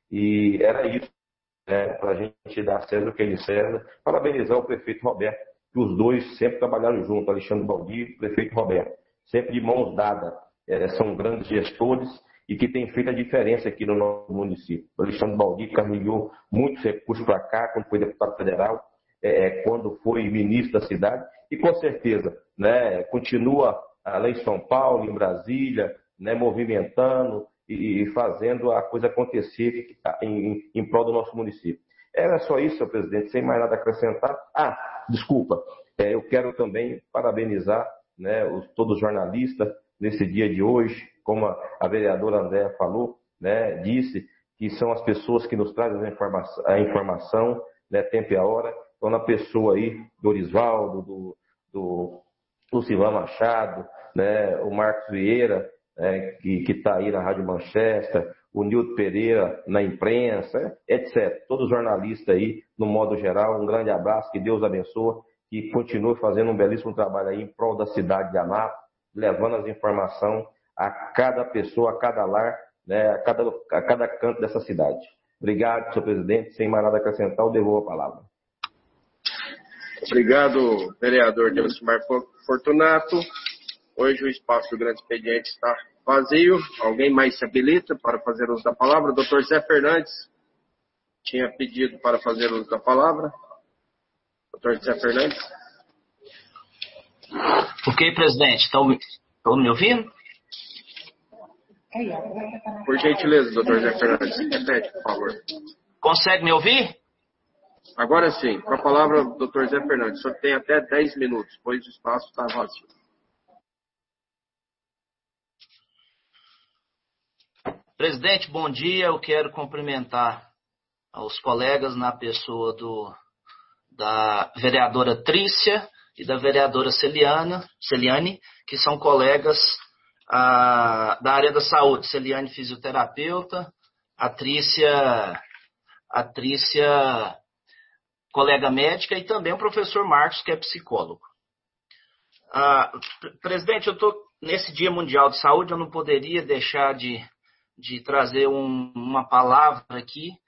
Speaker 10: e era isso, né, para a gente dar César o que ele César, parabenizar o prefeito Roberto, que os dois sempre trabalharam juntos, Alexandre Baldi e o prefeito Roberto, sempre de mãos dadas, é, são grandes gestores, e que tem feito a diferença aqui no nosso município. O Alexandre Baldi caminhou muitos recursos para cá, quando foi deputado federal, é, quando foi ministro da cidade, e com certeza, né, continua lá em São Paulo, em Brasília, né, movimentando e, e fazendo a coisa acontecer em, em, em prol do nosso município. Era só isso, senhor presidente, sem mais nada a acrescentar. Ah, desculpa, é, eu quero também parabenizar, né, os, todos os jornalistas nesse dia de hoje, como a, a vereadora Andréa falou, né, disse que são as pessoas que nos trazem a informação, a informação, né, tempo e a hora. Então, na pessoa aí do Orisvaldo, do, do Lucilão Machado, né, o Marcos Vieira, né, que está aí na Rádio Manchester, o Nilton Pereira na imprensa, etcétera. Todos os jornalistas aí, no modo geral, um grande abraço, que Deus abençoe, que continue fazendo um belíssimo trabalho aí em prol da cidade de Anápolis, levando as informações a cada pessoa, a cada lar, né, a, cada, a cada canto dessa cidade. Obrigado, senhor presidente. Sem mais nada a acrescentar, eu devolvo a palavra.
Speaker 1: Obrigado, vereador Delcimar Fortunato. Hoje o espaço do grande expediente está vazio. Alguém mais se habilita para fazer uso da palavra? O doutor Zé Fernandes tinha pedido para fazer uso da palavra. doutor Zé Fernandes.
Speaker 11: Ok, presidente. Estão me ouvindo?
Speaker 1: Por gentileza, doutor Zé Fernandes, repete, por favor.
Speaker 11: Consegue me ouvir?
Speaker 1: Agora sim. Com a palavra, doutor Zé Fernandes. O senhor tem até dez minutos, pois o espaço está vazio.
Speaker 11: Presidente, bom dia. Eu quero cumprimentar aos colegas na pessoa do, da vereadora Trícia e da vereadora Celiana, Celiane, que são colegas a, da área da saúde. Celiane, fisioterapeuta, a Trícia, a Trícia, colega médica, e também o professor Marcos, que é psicólogo. Ah, presidente, eu estou nesse Dia Mundial de Saúde, eu não poderia deixar de, de trazer um, uma palavra aqui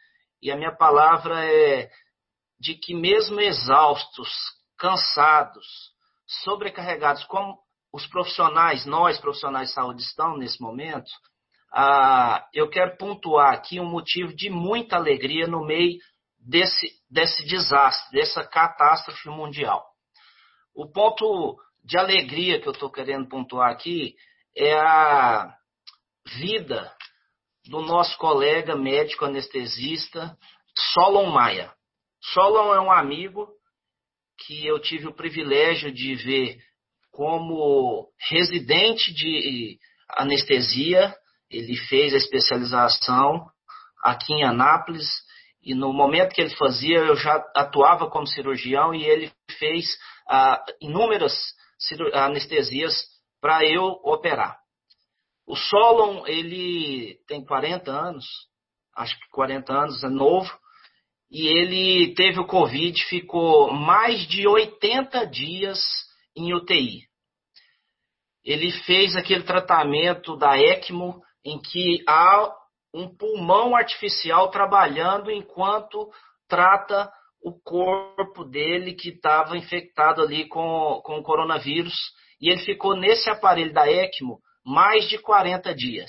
Speaker 11: e a minha palavra é de que mesmo exaustos, cansados, sobrecarregados, como os profissionais, nós profissionais de saúde estão nesse momento, ah, eu quero pontuar aqui um motivo de muita alegria no meio desse, desse desastre, dessa catástrofe mundial. O ponto de alegria que eu estou querendo pontuar aqui é a vida do nosso colega médico anestesista, Solon Maia. Solon é um amigo que eu tive o privilégio de ver como residente de anestesia. Ele fez a especialização aqui em Anápolis e no momento que ele fazia eu já atuava como cirurgião e ele fez ah, inúmeras anestesias para eu operar. O Solon, ele tem quarenta anos, acho que quarenta anos, é novo, e ele teve o Covid, ficou mais de oitenta dias em U T I. Ele fez aquele tratamento da ECMO, em que há um pulmão artificial trabalhando enquanto trata o corpo dele que estava infectado ali com, com o coronavírus. E ele ficou nesse aparelho da ECMO mais de quarenta dias.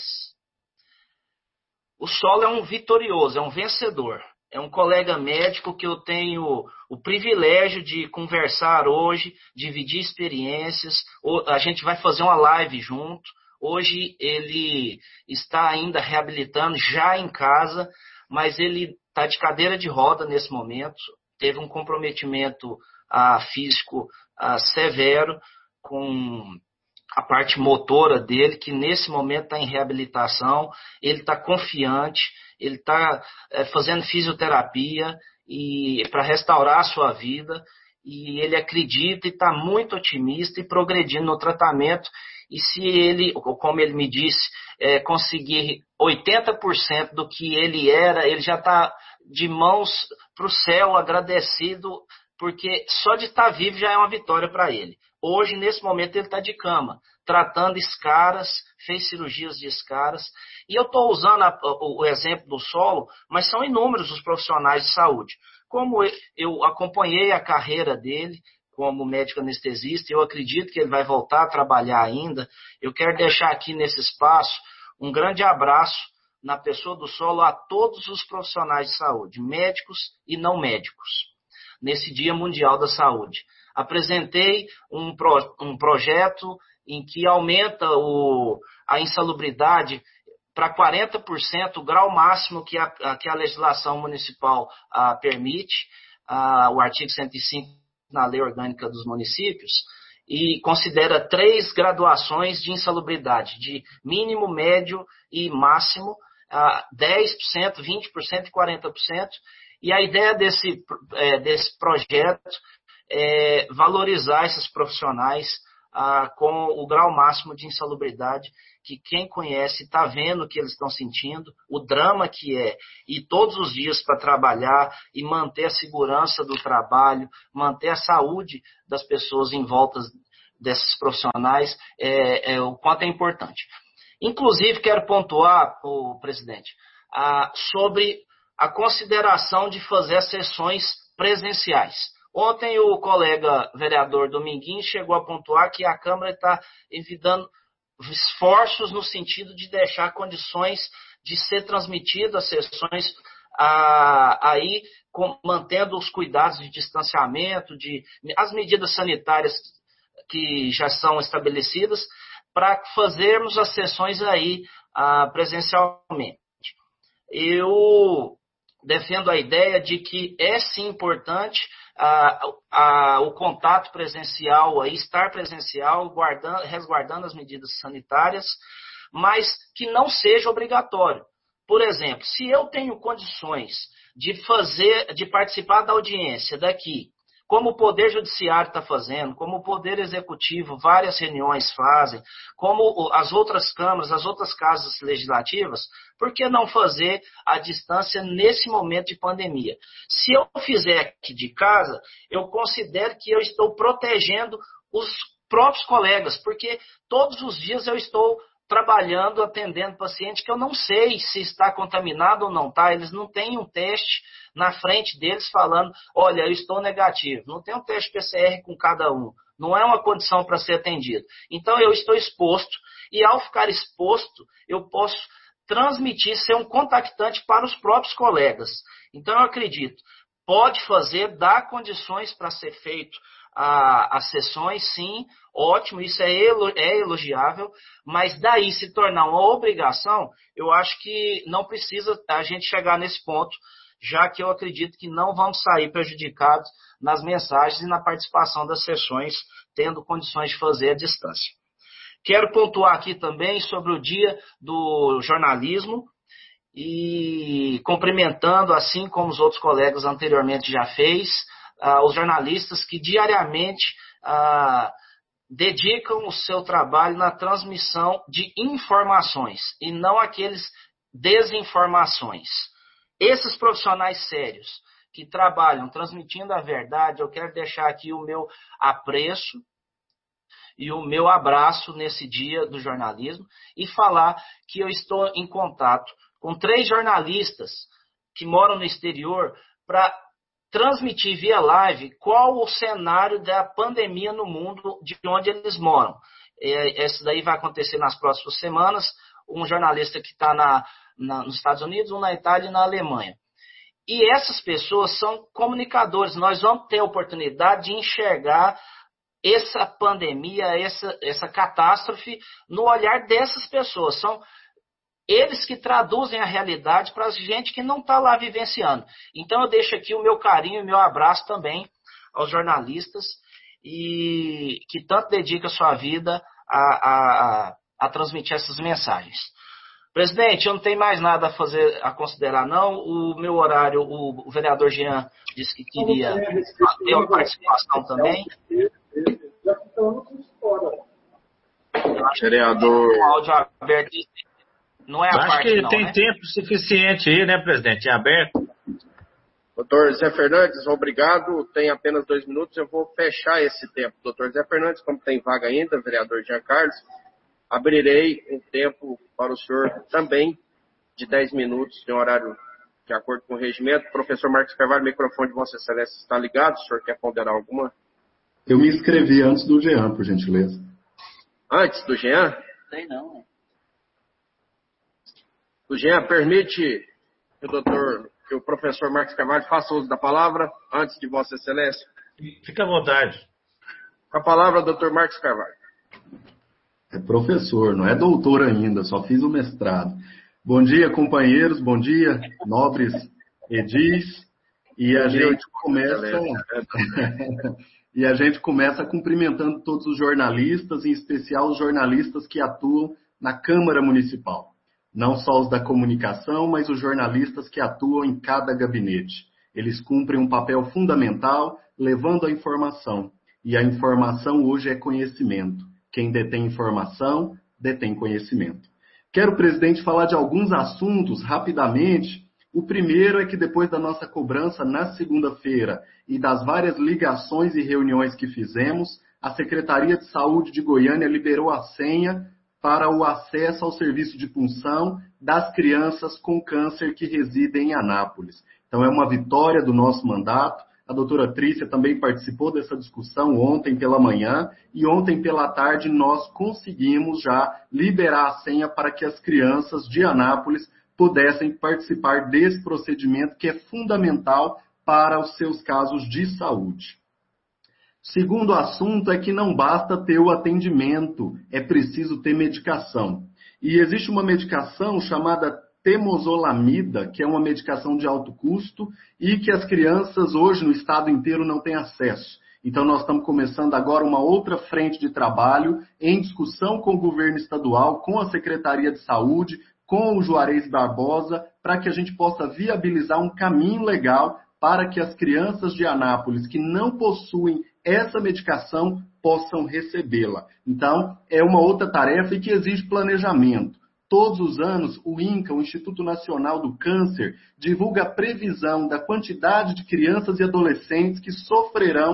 Speaker 11: O Solon é um vitorioso, é um vencedor. É um colega médico que eu tenho o privilégio de conversar hoje, dividir experiências. A gente vai fazer uma live junto. Hoje ele está ainda reabilitando, já em casa, mas ele está de cadeira de roda nesse momento. Teve um comprometimento ah, físico ah, severo com a parte motora dele, que nesse momento está em reabilitação. Ele está confiante, ele está é, fazendo fisioterapia e para restaurar a sua vida. E ele acredita e está muito otimista e progredindo no tratamento. E se ele, como ele me disse, é, conseguir oitenta por cento do que ele era, ele já está de mãos para o céu, agradecido, porque só de estar vivo já é uma vitória para ele. Hoje, nesse momento, ele está de cama, tratando escaras, fez cirurgias de escaras. E eu estou usando a, o, o exemplo do Solon, mas são inúmeros os profissionais de saúde. Como eu acompanhei a carreira dele como médico anestesista, eu acredito que ele vai voltar a trabalhar ainda. Eu quero deixar aqui nesse espaço um grande abraço na pessoa do Solon a todos os profissionais de saúde, médicos e não médicos, nesse Dia Mundial da Saúde. Apresentei um, pro, um projeto em que aumenta o, a insalubridade para quarenta por cento, o grau máximo que a, que a legislação municipal a, permite, a, o artigo cento e cinco na Lei Orgânica dos Municípios, e considera três graduações de insalubridade, de mínimo, médio e máximo, a, dez por cento, vinte por cento e quarenta por cento. E a ideia desse, é, desse projeto é valorizar esses profissionais ah, com o grau máximo de insalubridade, que quem conhece está vendo o que eles estão sentindo, o drama que é, e todos os dias para trabalhar e manter a segurança do trabalho, manter a saúde das pessoas em volta desses profissionais, é, é, o quanto é importante. Inclusive, quero pontuar, o presidente, ah, sobre a consideração de fazer as sessões presenciais. Ontem o colega vereador Dominguinho chegou a pontuar que a Câmara está evitando esforços no sentido de deixar condições de ser transmitidas as sessões ah, aí, com, mantendo os cuidados de distanciamento, de, as medidas sanitárias que já são estabelecidas, para fazermos as sessões aí ah, presencialmente. Eu defendo a ideia de que é sim importante ah, ah, o contato presencial, aí, estar presencial, guardando, resguardando as medidas sanitárias, mas que não seja obrigatório. Por exemplo, se eu tenho condições de fazer, de participar da audiência daqui, como o Poder Judiciário está fazendo, como o Poder Executivo, várias reuniões fazem, como as outras câmaras, as outras casas legislativas, por que não fazer a distância nesse momento de pandemia? Se eu fizer aqui de casa, eu considero que eu estou protegendo os próprios colegas, porque todos os dias eu estou trabalhando, atendendo paciente que eu não sei se está contaminado ou não está. Eles não têm um teste na frente deles falando, olha, eu estou negativo. Não tem um teste P C R com cada um. Não é uma condição para ser atendido. Então, eu estou exposto e, ao ficar exposto, eu posso transmitir, ser um contactante para os próprios colegas. Então, eu acredito, pode fazer, dá condições para ser feito a, as sessões, sim, ótimo, isso é, elo, é elogiável, mas daí se tornar uma obrigação, eu acho que não precisa a gente chegar nesse ponto, já que eu acredito que não vamos sair prejudicados nas mensagens e na participação das sessões, tendo condições de fazer à distância. Quero pontuar aqui também sobre o Dia do Jornalismo e cumprimentando, assim como os outros colegas anteriormente já fez, uh, os jornalistas que diariamente uh, dedicam o seu trabalho na transmissão de informações e não aqueles desinformações. Esses profissionais sérios que trabalham transmitindo a verdade, eu quero deixar aqui o meu apreço e o meu abraço nesse dia do jornalismo e falar que eu estou em contato com três jornalistas que moram no exterior para transmitir via live qual o cenário da pandemia no mundo de onde eles moram. Isso daí vai acontecer nas próximas semanas. Um jornalista que está na, na, nos Estados Unidos, um na Itália e na Alemanha. E essas pessoas são comunicadores. Nós vamos ter a oportunidade de enxergar essa pandemia, essa, essa catástrofe no olhar dessas pessoas. São eles que traduzem a realidade para a gente que não está lá vivenciando. Então eu deixo aqui o meu carinho e o meu abraço também aos jornalistas e que tanto dedicam a sua vida a, a, a transmitir essas mensagens. Presidente, eu não tenho mais nada a fazer, a considerar, não. O meu horário, o, o vereador Jean disse que queria ter uma participação também.
Speaker 1: Vereador.
Speaker 11: O áudio aberto não é a
Speaker 12: Acho
Speaker 11: parte,
Speaker 12: que
Speaker 11: não,
Speaker 12: tem
Speaker 11: né?
Speaker 12: tempo suficiente aí, né, presidente? É aberto.
Speaker 1: Doutor Zé Fernandes, obrigado. Tem apenas dois minutos. Eu vou fechar esse tempo. Doutor Zé Fernandes, como tem vaga ainda, vereador Jean Carlos, abrirei um tempo para o senhor também de dez minutos, de um horário de acordo com o regimento. Professor Marcos Carvalho, o microfone de Vossa Excelência está ligado. O senhor quer ponderar alguma?
Speaker 13: Eu me inscrevi antes do Jean, por gentileza.
Speaker 1: Antes do Jean?
Speaker 3: Sei não, né?
Speaker 1: O Jean, permite que o doutor, que o professor Marcos Carvalho faça uso da palavra antes de Vossa Excelência?
Speaker 12: Fica à vontade.
Speaker 1: Com a palavra, doutor Marcos Carvalho.
Speaker 13: É professor, não é doutor ainda, só fiz o mestrado. Bom dia, companheiros, bom dia, nobres edis. E a gente começa... e a gente começa cumprimentando todos os jornalistas, em especial os jornalistas que atuam na Câmara Municipal. Não só os da comunicação, mas os jornalistas que atuam em cada gabinete. Eles cumprem um papel fundamental, levando a informação. E a informação hoje é conhecimento. Quem detém informação, detém conhecimento. Quero, presidente, falar de alguns assuntos rapidamente. O primeiro é que depois da nossa cobrança na segunda-feira e das várias ligações e reuniões que fizemos, a Secretaria de Saúde de Goiânia liberou a senha para o acesso ao serviço de punção das crianças com câncer que residem em Anápolis. Então é uma vitória do nosso mandato. A doutora Trícia também participou dessa discussão ontem pela manhã e ontem pela tarde nós conseguimos já liberar a senha para que as crianças de Anápolis pudessem participar desse procedimento que é fundamental para os seus casos de saúde. Segundo assunto é que não basta ter o atendimento, é preciso ter medicação. E existe uma medicação chamada temozolomida, que é uma medicação de alto custo e que as crianças hoje no estado inteiro não têm acesso. Então nós estamos começando agora uma outra frente de trabalho em discussão com o governo estadual, com a Secretaria de Saúde, com o Juarez Barbosa, para que a gente possa viabilizar um caminho legal para que as crianças de Anápolis que não possuem essa medicação possam recebê-la. Então, é uma outra tarefa e que exige planejamento. Todos os anos, o INCA, o Instituto Nacional do Câncer, divulga a previsão da quantidade de crianças e adolescentes que sofrerão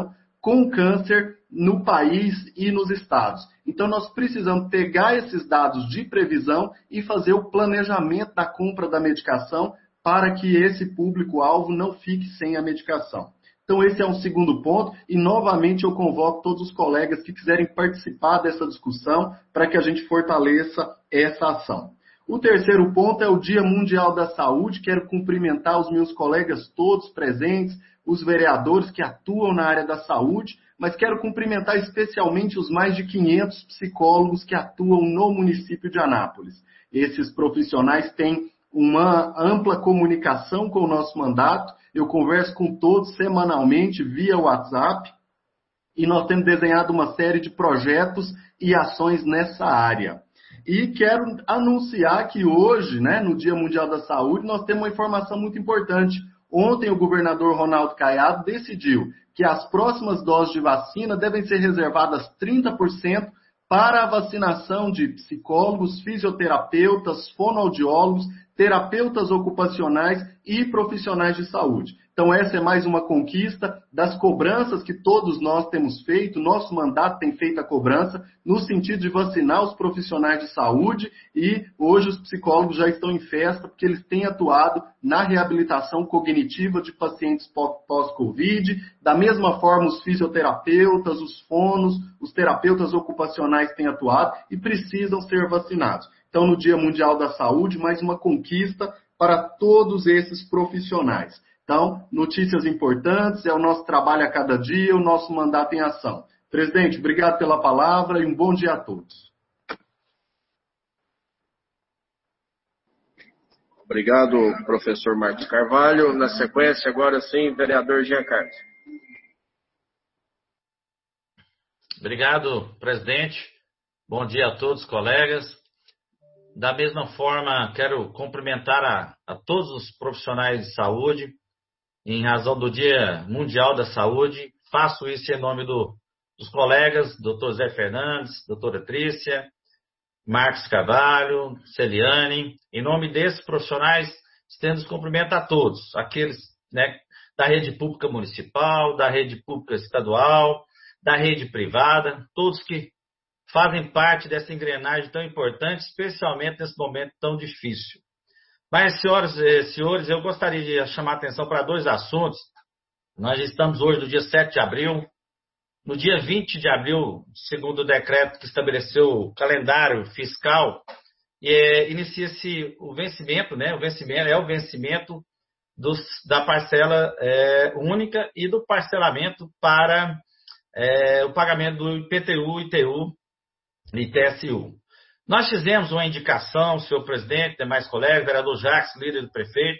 Speaker 13: com câncer no país e nos estados. Então, nós precisamos pegar esses dados de previsão e fazer o planejamento da compra da medicação para que esse público-alvo não fique sem a medicação. Então, esse é um segundo ponto e, novamente, eu convoco todos os colegas que quiserem participar dessa discussão para que a gente fortaleça essa ação. O terceiro ponto é o Dia Mundial da Saúde. Quero cumprimentar os meus colegas todos presentes, os vereadores que atuam na área da saúde, mas quero cumprimentar especialmente os mais de quinhentos psicólogos que atuam no município de Anápolis. Esses profissionais têm uma ampla comunicação com o nosso mandato. Eu converso com todos semanalmente via WhatsApp e nós temos desenhado uma série de projetos e ações nessa área. E quero anunciar que hoje, né, no Dia Mundial da Saúde, nós temos uma informação muito importante. Ontem o governador Ronaldo Caiado decidiu que as próximas doses de vacina devem ser reservadas trinta por cento para a vacinação de psicólogos, fisioterapeutas, fonoaudiólogos, terapeutas ocupacionais e profissionais de saúde. Então, essa é mais uma conquista das cobranças que todos nós temos feito. Nosso mandato tem feito a cobrança no sentido de vacinar os profissionais de saúde e hoje os psicólogos já estão em festa porque eles têm atuado na reabilitação cognitiva de pacientes pós-Covid. Da mesma forma, os fisioterapeutas, os fonos, os terapeutas ocupacionais têm atuado e precisam ser vacinados. Então, no Dia Mundial da Saúde, mais uma conquista para todos esses profissionais. Então, notícias importantes, é o nosso trabalho a cada dia, o nosso mandato em ação. Presidente, obrigado pela palavra e um bom dia a todos.
Speaker 1: Obrigado, professor Marcos Carvalho. Na sequência, agora sim, vereador Jean Carlos.
Speaker 12: Obrigado, presidente. Bom dia a todos, colegas. Da mesma forma, quero cumprimentar a, a todos os profissionais de saúde, em razão do Dia Mundial da Saúde. Faço isso em nome do, dos colegas, doutor Zé Fernandes, doutora Trícia, Marcos Carvalho, Celiane. Em nome desses profissionais, estendo cumprimento a todos, aqueles, né, da rede pública municipal, da rede pública estadual, da rede privada, todos que fazem parte dessa engrenagem tão importante, especialmente nesse momento tão difícil. Mas, senhoras e senhores, eu gostaria de chamar a atenção para dois assuntos. Nós estamos hoje no dia sete de abril. No dia vinte de abril, segundo o decreto que estabeleceu o calendário fiscal, é, inicia-se o vencimento, né? O vencimento é o vencimento dos, da parcela é, única e do parcelamento para é, o pagamento do I P T U, I T U e T S U. Nós fizemos uma indicação, senhor presidente, demais colegas, vereador Jacques, líder do prefeito,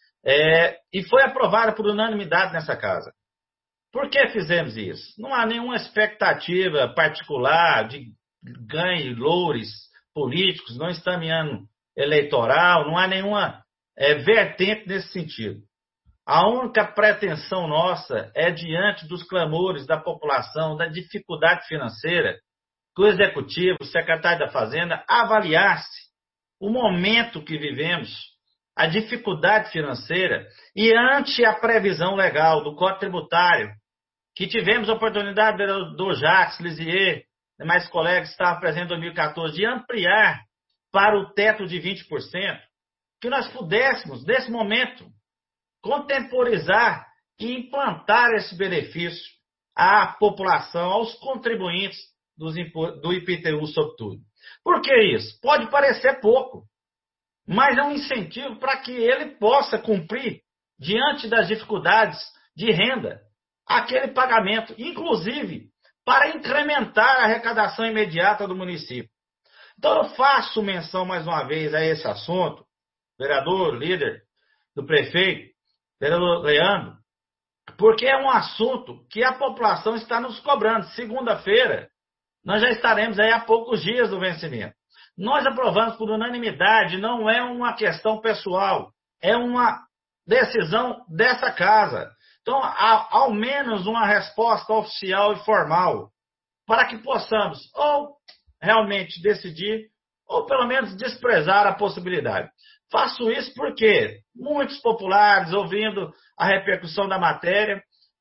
Speaker 12: é, e foi aprovada por unanimidade nessa casa. Por que fizemos isso? Não há nenhuma expectativa particular de ganho, loures políticos, não estamos em ano eleitoral, não há nenhuma é, vertente nesse sentido. A única pretensão nossa é, diante dos clamores da população, da dificuldade financeira, que o Executivo, o secretário da Fazenda, avaliasse o momento que vivemos, a dificuldade financeira e ante a previsão legal do Código Tributário, que tivemos a oportunidade, vereador Jacques, Lisier, demais colegas que estavam presentes em dois mil e quatorze, de ampliar para o teto de vinte por cento, que nós pudéssemos, nesse momento, contemporizar e implantar esse benefício à população, aos contribuintes dos, do I P T U, sobretudo. Por que isso? Pode parecer pouco, mas é um incentivo para que ele possa cumprir, diante das dificuldades de renda, aquele pagamento, inclusive para incrementar a arrecadação imediata do município. Então, eu faço menção mais uma vez a esse assunto, vereador, líder do prefeito, vereador Leandro, porque é um assunto que a população está nos cobrando. Segunda-feira, nós já estaremos aí a poucos dias do vencimento. Nós aprovamos por unanimidade, não é uma questão pessoal, é uma decisão dessa casa. Então, há, ao menos uma resposta oficial e formal, para que possamos ou realmente decidir, ou pelo menos desprezar a possibilidade. Faço isso porque muitos populares, ouvindo a repercussão da matéria,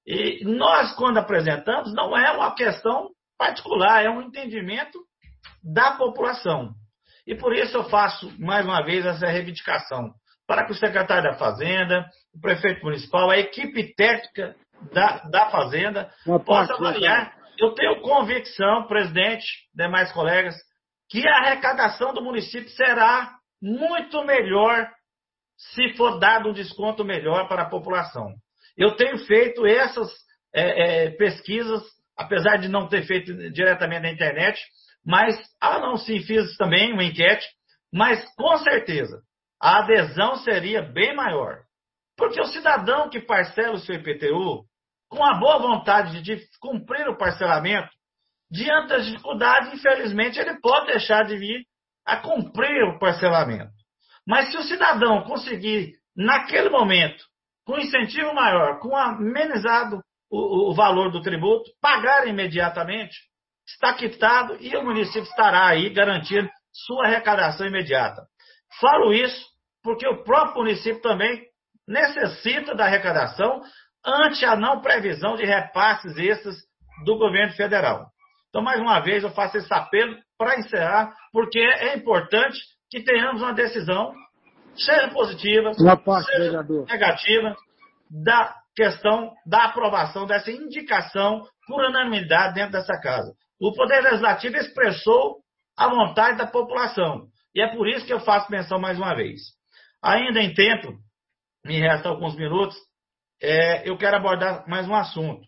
Speaker 12: E nós, quando apresentamos, não é uma questão particular, é um entendimento da população. E por isso eu faço, mais uma vez, essa reivindicação, para que o secretário da Fazenda, o prefeito municipal, a equipe técnica da, da Fazenda, possa avaliar. Eu tenho convicção, presidente, demais colegas, que a arrecadação do município será muito melhor se for dado um desconto melhor para a população. Eu tenho feito essas é, é, pesquisas, apesar de não ter feito diretamente na internet, mas, ah não, sim, fiz também uma enquete, mas com certeza a adesão seria bem maior. Porque o cidadão que parcela o seu I P T U, com a boa vontade de cumprir o parcelamento, diante das dificuldades, infelizmente, ele pode deixar de vir a cumprir o parcelamento. Mas se o cidadão conseguir, naquele momento, com incentivo maior, com amenizado o, o valor do tributo, pagar imediatamente, está quitado e o município estará aí garantindo sua arrecadação imediata. Falo isso porque o próprio município também necessita da arrecadação ante a não previsão de repasses extras do governo federal. Então, mais uma vez, eu faço esse apelo para encerrar, porque é importante que tenhamos uma decisão, seja positiva, seja negativa, da questão da aprovação dessa indicação por unanimidade dentro dessa casa. O Poder Legislativo expressou a vontade da população. E é por isso que eu faço menção mais uma vez. Ainda em tempo, me restam alguns minutos, é, eu quero abordar mais um assunto.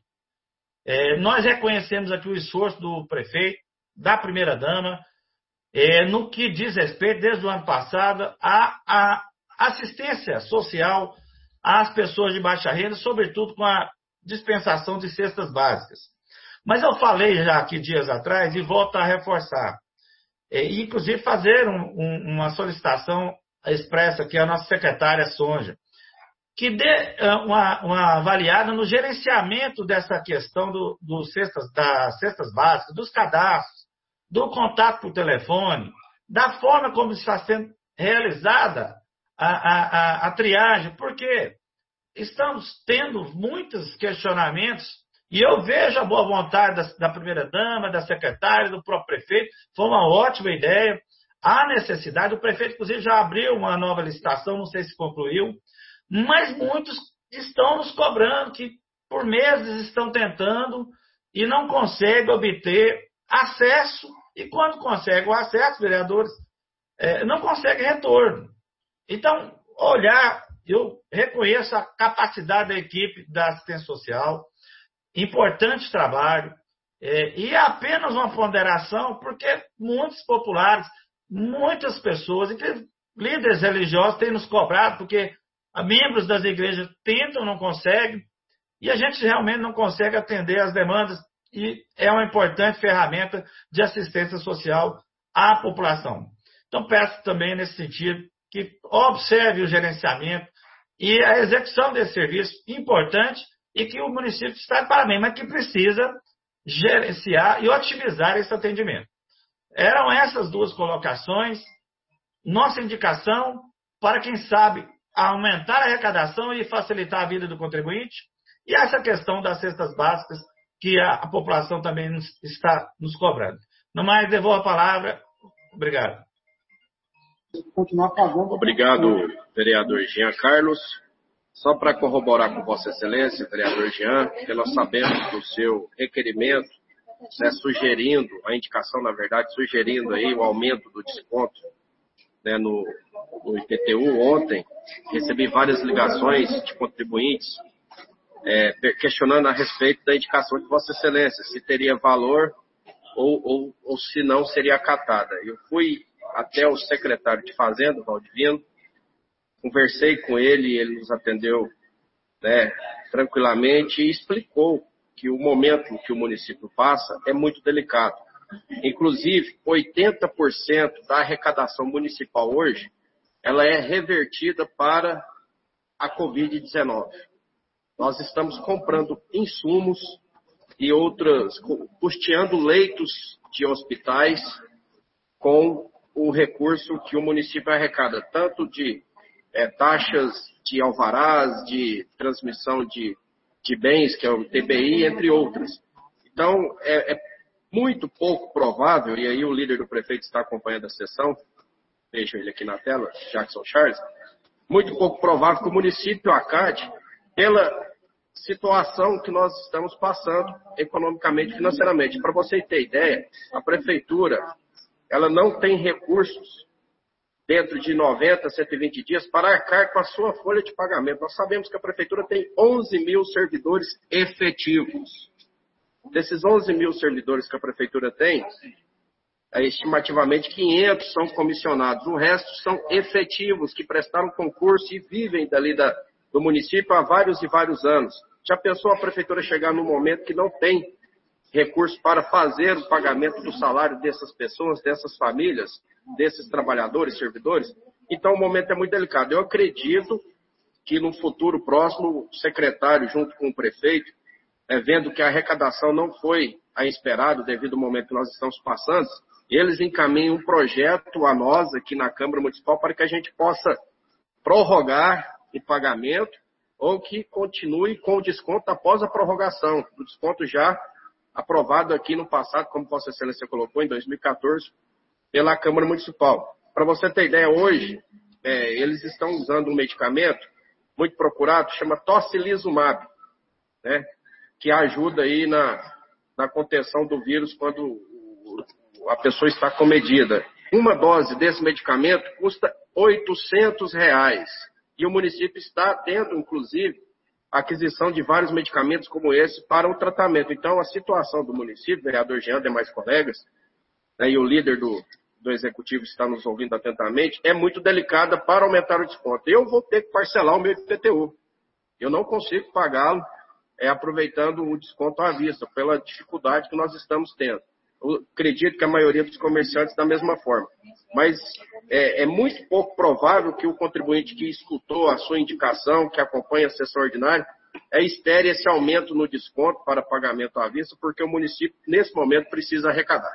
Speaker 12: É, nós reconhecemos aqui o esforço do prefeito, da primeira-dama, é, no que diz respeito, desde o ano passado, à, à assistência social às pessoas de baixa renda, sobretudo com a dispensação de cestas básicas. Mas eu falei já aqui dias atrás e volto a reforçar. É, inclusive fazer um, um, uma solicitação expressa aqui à nossa secretária Sonja, que dê uma, uma avaliada no gerenciamento dessa questão do, do cestas, das cestas básicas, dos cadastros, do contato por telefone, da forma como está sendo realizada a, a, a, a triagem, porque estamos tendo muitos questionamentos e eu vejo a boa vontade da, da primeira-dama, da secretária, do próprio prefeito, foi uma ótima ideia. Há necessidade, o prefeito, inclusive, já abriu uma nova licitação, não sei se concluiu, mas muitos estão nos cobrando, que por meses estão tentando e não conseguem obter acesso, e quando conseguem o acesso, vereadores, é, não conseguem retorno. Então, olhar, eu reconheço a capacidade da equipe da assistência social, importante trabalho, é, e é apenas uma ponderação, porque muitos populares, muitas pessoas, inclusive líderes religiosos, têm nos cobrado, porque membros das igrejas tentam, não conseguem, e a gente realmente não consegue atender às demandas, e é uma importante ferramenta de assistência social à população. Então, peço também, nesse sentido, que observe o gerenciamento e a execução desse serviço importante e que o município está de parabéns, mas que precisa gerenciar e otimizar esse atendimento. Eram essas duas colocações, nossa indicação para, quem sabe, aumentar a arrecadação e facilitar a vida do contribuinte, e essa questão das cestas básicas que a, a população também nos, está nos cobrando. No mais, devolvo a palavra. Obrigado.
Speaker 1: Continuar pagando. Obrigado, vereador Jean Carlos. Só para corroborar com Vossa Excelência, vereador Jean, que nós sabemos do seu requerimento, né, sugerindo, a indicação, na verdade, sugerindo aí o aumento do desconto, né, no, no I P T U. Ontem, recebi várias ligações de contribuintes é, questionando a respeito da indicação de Vossa Excelência, se teria valor ou, ou, ou se não seria acatada. Eu fui até o secretário de Fazenda, Valdivino, conversei com ele, ele nos atendeu, né, tranquilamente e explicou que o momento que o município passa é muito delicado. Inclusive, oitenta por cento da arrecadação municipal hoje, ela é revertida para a covid dezenove. Nós estamos comprando insumos e outras, custeando leitos de hospitais com o recurso que o município arrecada, tanto de é, taxas de alvarás, de transmissão de de Bens, que é o T B I, entre outras. Então, é, é muito pouco provável, e aí o líder do prefeito está acompanhando a sessão, vejo ele aqui na tela, Jackson Charles, muito pouco provável que o município acate pela situação que nós estamos passando economicamente e financeiramente. Para você ter ideia, a prefeitura ela não tem recursos dentro de noventa, cento e vinte dias para arcar com a sua folha de pagamento. Nós sabemos que a prefeitura tem onze mil servidores efetivos. Desses onze mil servidores que a prefeitura tem, estimativamente quinhentos são comissionados. O resto são efetivos, que prestaram concurso e vivem dali da, do município há vários e vários anos. Já pensou a prefeitura chegar num momento que não tem recurso para fazer o pagamento do salário dessas pessoas, dessas famílias, desses trabalhadores, servidores? Então o momento é muito delicado. Eu acredito que no futuro próximo, o secretário, junto com o prefeito, é, vendo que a arrecadação não foi a esperado devido ao momento que nós estamos passando, eles encaminham um projeto a nós aqui na Câmara Municipal para que a gente possa prorrogar o pagamento ou que continue com o desconto após a prorrogação, o desconto já aprovado aqui no passado, como Vossa Excelência colocou, em dois mil e quatorze, pela Câmara Municipal. Para você ter ideia, hoje, é, eles estão usando um medicamento muito procurado, chama Tocilizumab, né, que ajuda aí na, na contenção do vírus quando a pessoa está comedida. Uma dose desse medicamento custa oitocentos reais. E o município está tendo, inclusive, a aquisição de vários medicamentos como esse para o tratamento. Então, a situação do município, vereador Jean, demais colegas, né, e o líder do, do executivo está nos ouvindo atentamente, é muito delicada para aumentar o desconto. Eu vou ter que parcelar o meu I P T U. Eu não consigo pagá-lo é, aproveitando o desconto à vista, pela dificuldade que nós estamos tendo. Eu acredito que a maioria dos comerciantes da mesma forma. Mas é, é muito pouco provável que o contribuinte que escutou a sua indicação, que acompanha a sessão ordinária, é, espere esse aumento no desconto para pagamento à vista, porque o município, nesse momento, precisa arrecadar.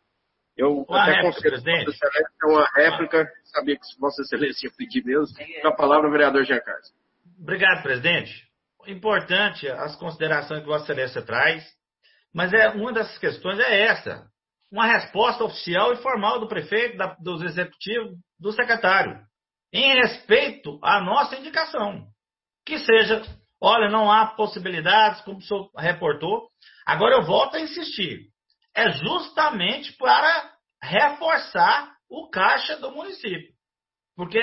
Speaker 1: Eu
Speaker 12: uma
Speaker 1: até
Speaker 12: réplica,
Speaker 1: considero que Vossa Excelência é uma réplica, sabia que Vossa Excelência ia pedir mesmo. Com a palavra, o vereador Jean Carlos.
Speaker 12: Obrigado, presidente. Importante as considerações que Vossa Excelência traz, mas é, uma dessas questões é essa. Uma resposta oficial e formal do prefeito, da, dos executivos, do secretário, em respeito à nossa indicação. Que seja, olha, não há possibilidades, como o senhor reportou. Agora eu volto a insistir. É justamente para reforçar o caixa do município. Porque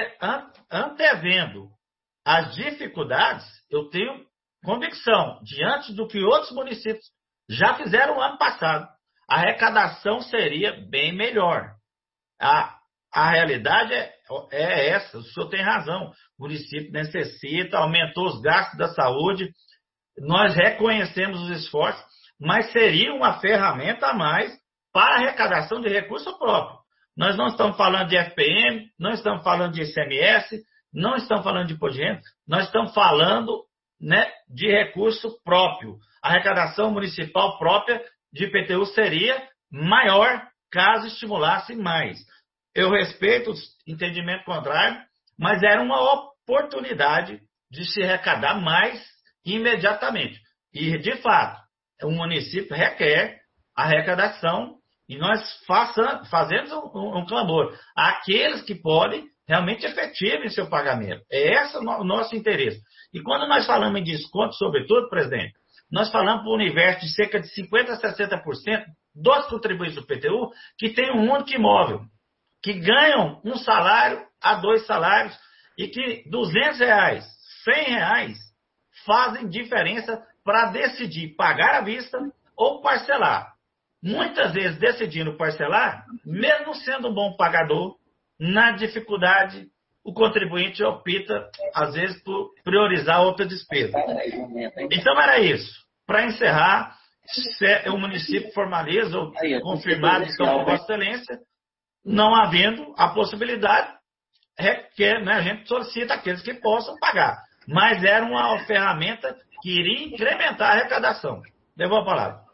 Speaker 12: antevendo as dificuldades, eu tenho convicção, diante do que outros municípios já fizeram no ano passado, a arrecadação seria bem melhor. A, a realidade é, é essa, o senhor tem razão. O município necessita, aumentou os gastos da saúde, nós reconhecemos os esforços, mas seria uma ferramenta a mais para a arrecadação de recurso próprio. Nós não estamos falando de F P M, não estamos falando de I C M S, não estamos falando de imposto de renda, nós estamos falando, né, de recurso próprio. A arrecadação municipal própria de I P T U seria maior caso estimulasse mais. Eu respeito o entendimento contrário, mas era uma oportunidade de se arrecadar mais imediatamente. E, de fato, o município requer arrecadação e nós faça, fazemos um, um clamor. Aqueles que podem, realmente efetivem seu pagamento. É esse o nosso interesse. E quando nós falamos em desconto, sobretudo, presidente, nós falamos para o universo de cerca de cinquenta por cento a sessenta por cento dos contribuintes do I P T U que tem um único imóvel, que ganham um salário a dois salários e que duzentos reais, cem reais fazem diferença para decidir pagar à vista ou parcelar. Muitas vezes decidindo parcelar, mesmo sendo um bom pagador, na dificuldade, o contribuinte opta, às vezes, por priorizar outra despesa. Então, era isso. Para encerrar, se o município formaliza ou confirmado, então, por Vossa Excelência, não havendo a possibilidade, requer, né, a gente solicita aqueles que possam pagar. Mas era uma ferramenta que iria incrementar a arrecadação. Devolvo a palavra.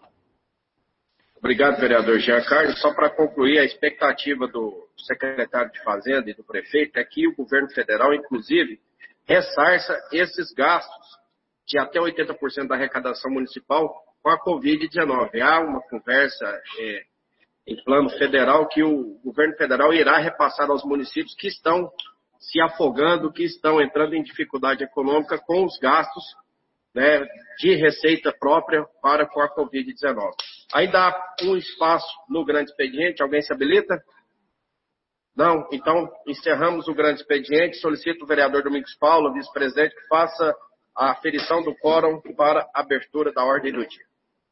Speaker 1: Obrigado, vereador Jean Carlos. Só para concluir, a expectativa do secretário de Fazenda e do prefeito é que o governo federal, inclusive, ressarça esses gastos de até oitenta por cento da arrecadação municipal com a covid dezenove. Há uma conversa é, em plano federal que o governo federal irá repassar aos municípios que estão se afogando, que estão entrando em dificuldade econômica com os gastos, né, de receita própria para com a covid dezenove. Ainda há um espaço no grande expediente. Alguém se habilita? Não? Então, encerramos o grande expediente. Solicito o vereador Domingos Paulo, vice-presidente, que faça a aferição do quórum para a abertura da ordem do dia.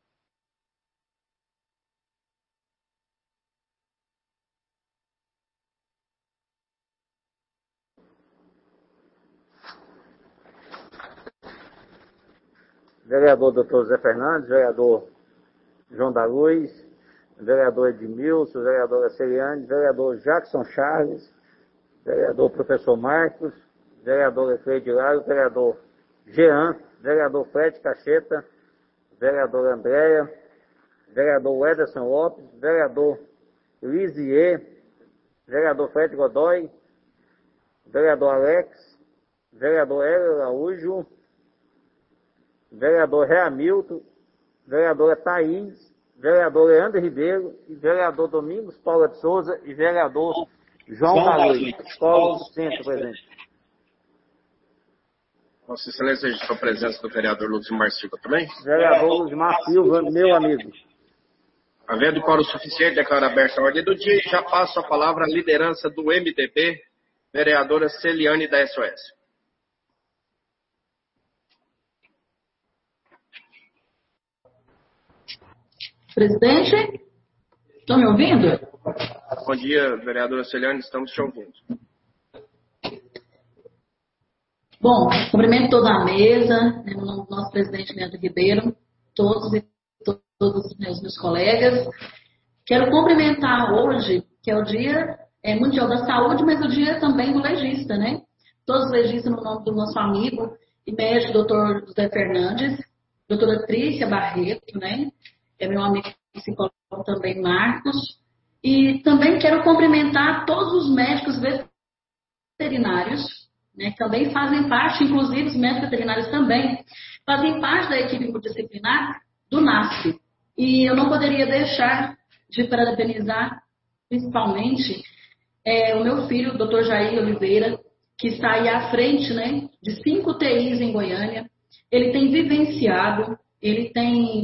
Speaker 3: Vereador doutor Zé Fernandes, vereador João da Luz, vereador Edmilson, vereadora Celiane, vereador Jackson Charles, vereador professor Marcos, vereador Cleide Lário, vereador Jean, vereador Fred Cacheta, vereador Andréia, vereador Ederson Lopes, vereador Lisier, vereador Fred Godoy, vereador Alex, vereador Hélio Araújo, vereador Reamilton, vereadora Thaís, vereador Leandro Ribeiro, e vereador Domingos Paula de Souza e vereador João Carlos. Escola do Centro, presente.
Speaker 1: Vossa Excelência, registrou a presença do vereador Luzimar Silva também?
Speaker 3: Vereador Luzimar Silva, meu amigo.
Speaker 1: Havendo quórum suficiente, declaro aberta a ordem do dia e já passo a palavra à liderança do M D B, vereadora Celiane da S O S.
Speaker 14: Presidente, estão me ouvindo?
Speaker 1: Bom dia, vereadora Celiane, estamos te ouvindo.
Speaker 14: Bom, cumprimento toda a mesa, né, o nosso presidente Leandro Ribeiro, todos e todos os meus colegas. Quero cumprimentar hoje, que é o Dia é, Mundial da Saúde, mas o dia também do legista, né? Todos os legistas no nome do nosso amigo e médico, doutor José Fernandes, doutora Trícia Barreto, né? É meu amigo psicólogo também, Marcos. E também quero cumprimentar todos os médicos veterinários, né, que também fazem parte, inclusive os médicos veterinários também, fazem parte da equipe multidisciplinar do N A S F. E eu não poderia deixar de parabenizar, principalmente, é, o meu filho, o doutor Jair Oliveira, que está aí à frente, né, de cinco U T Is em Goiânia. Ele tem vivenciado, ele tem...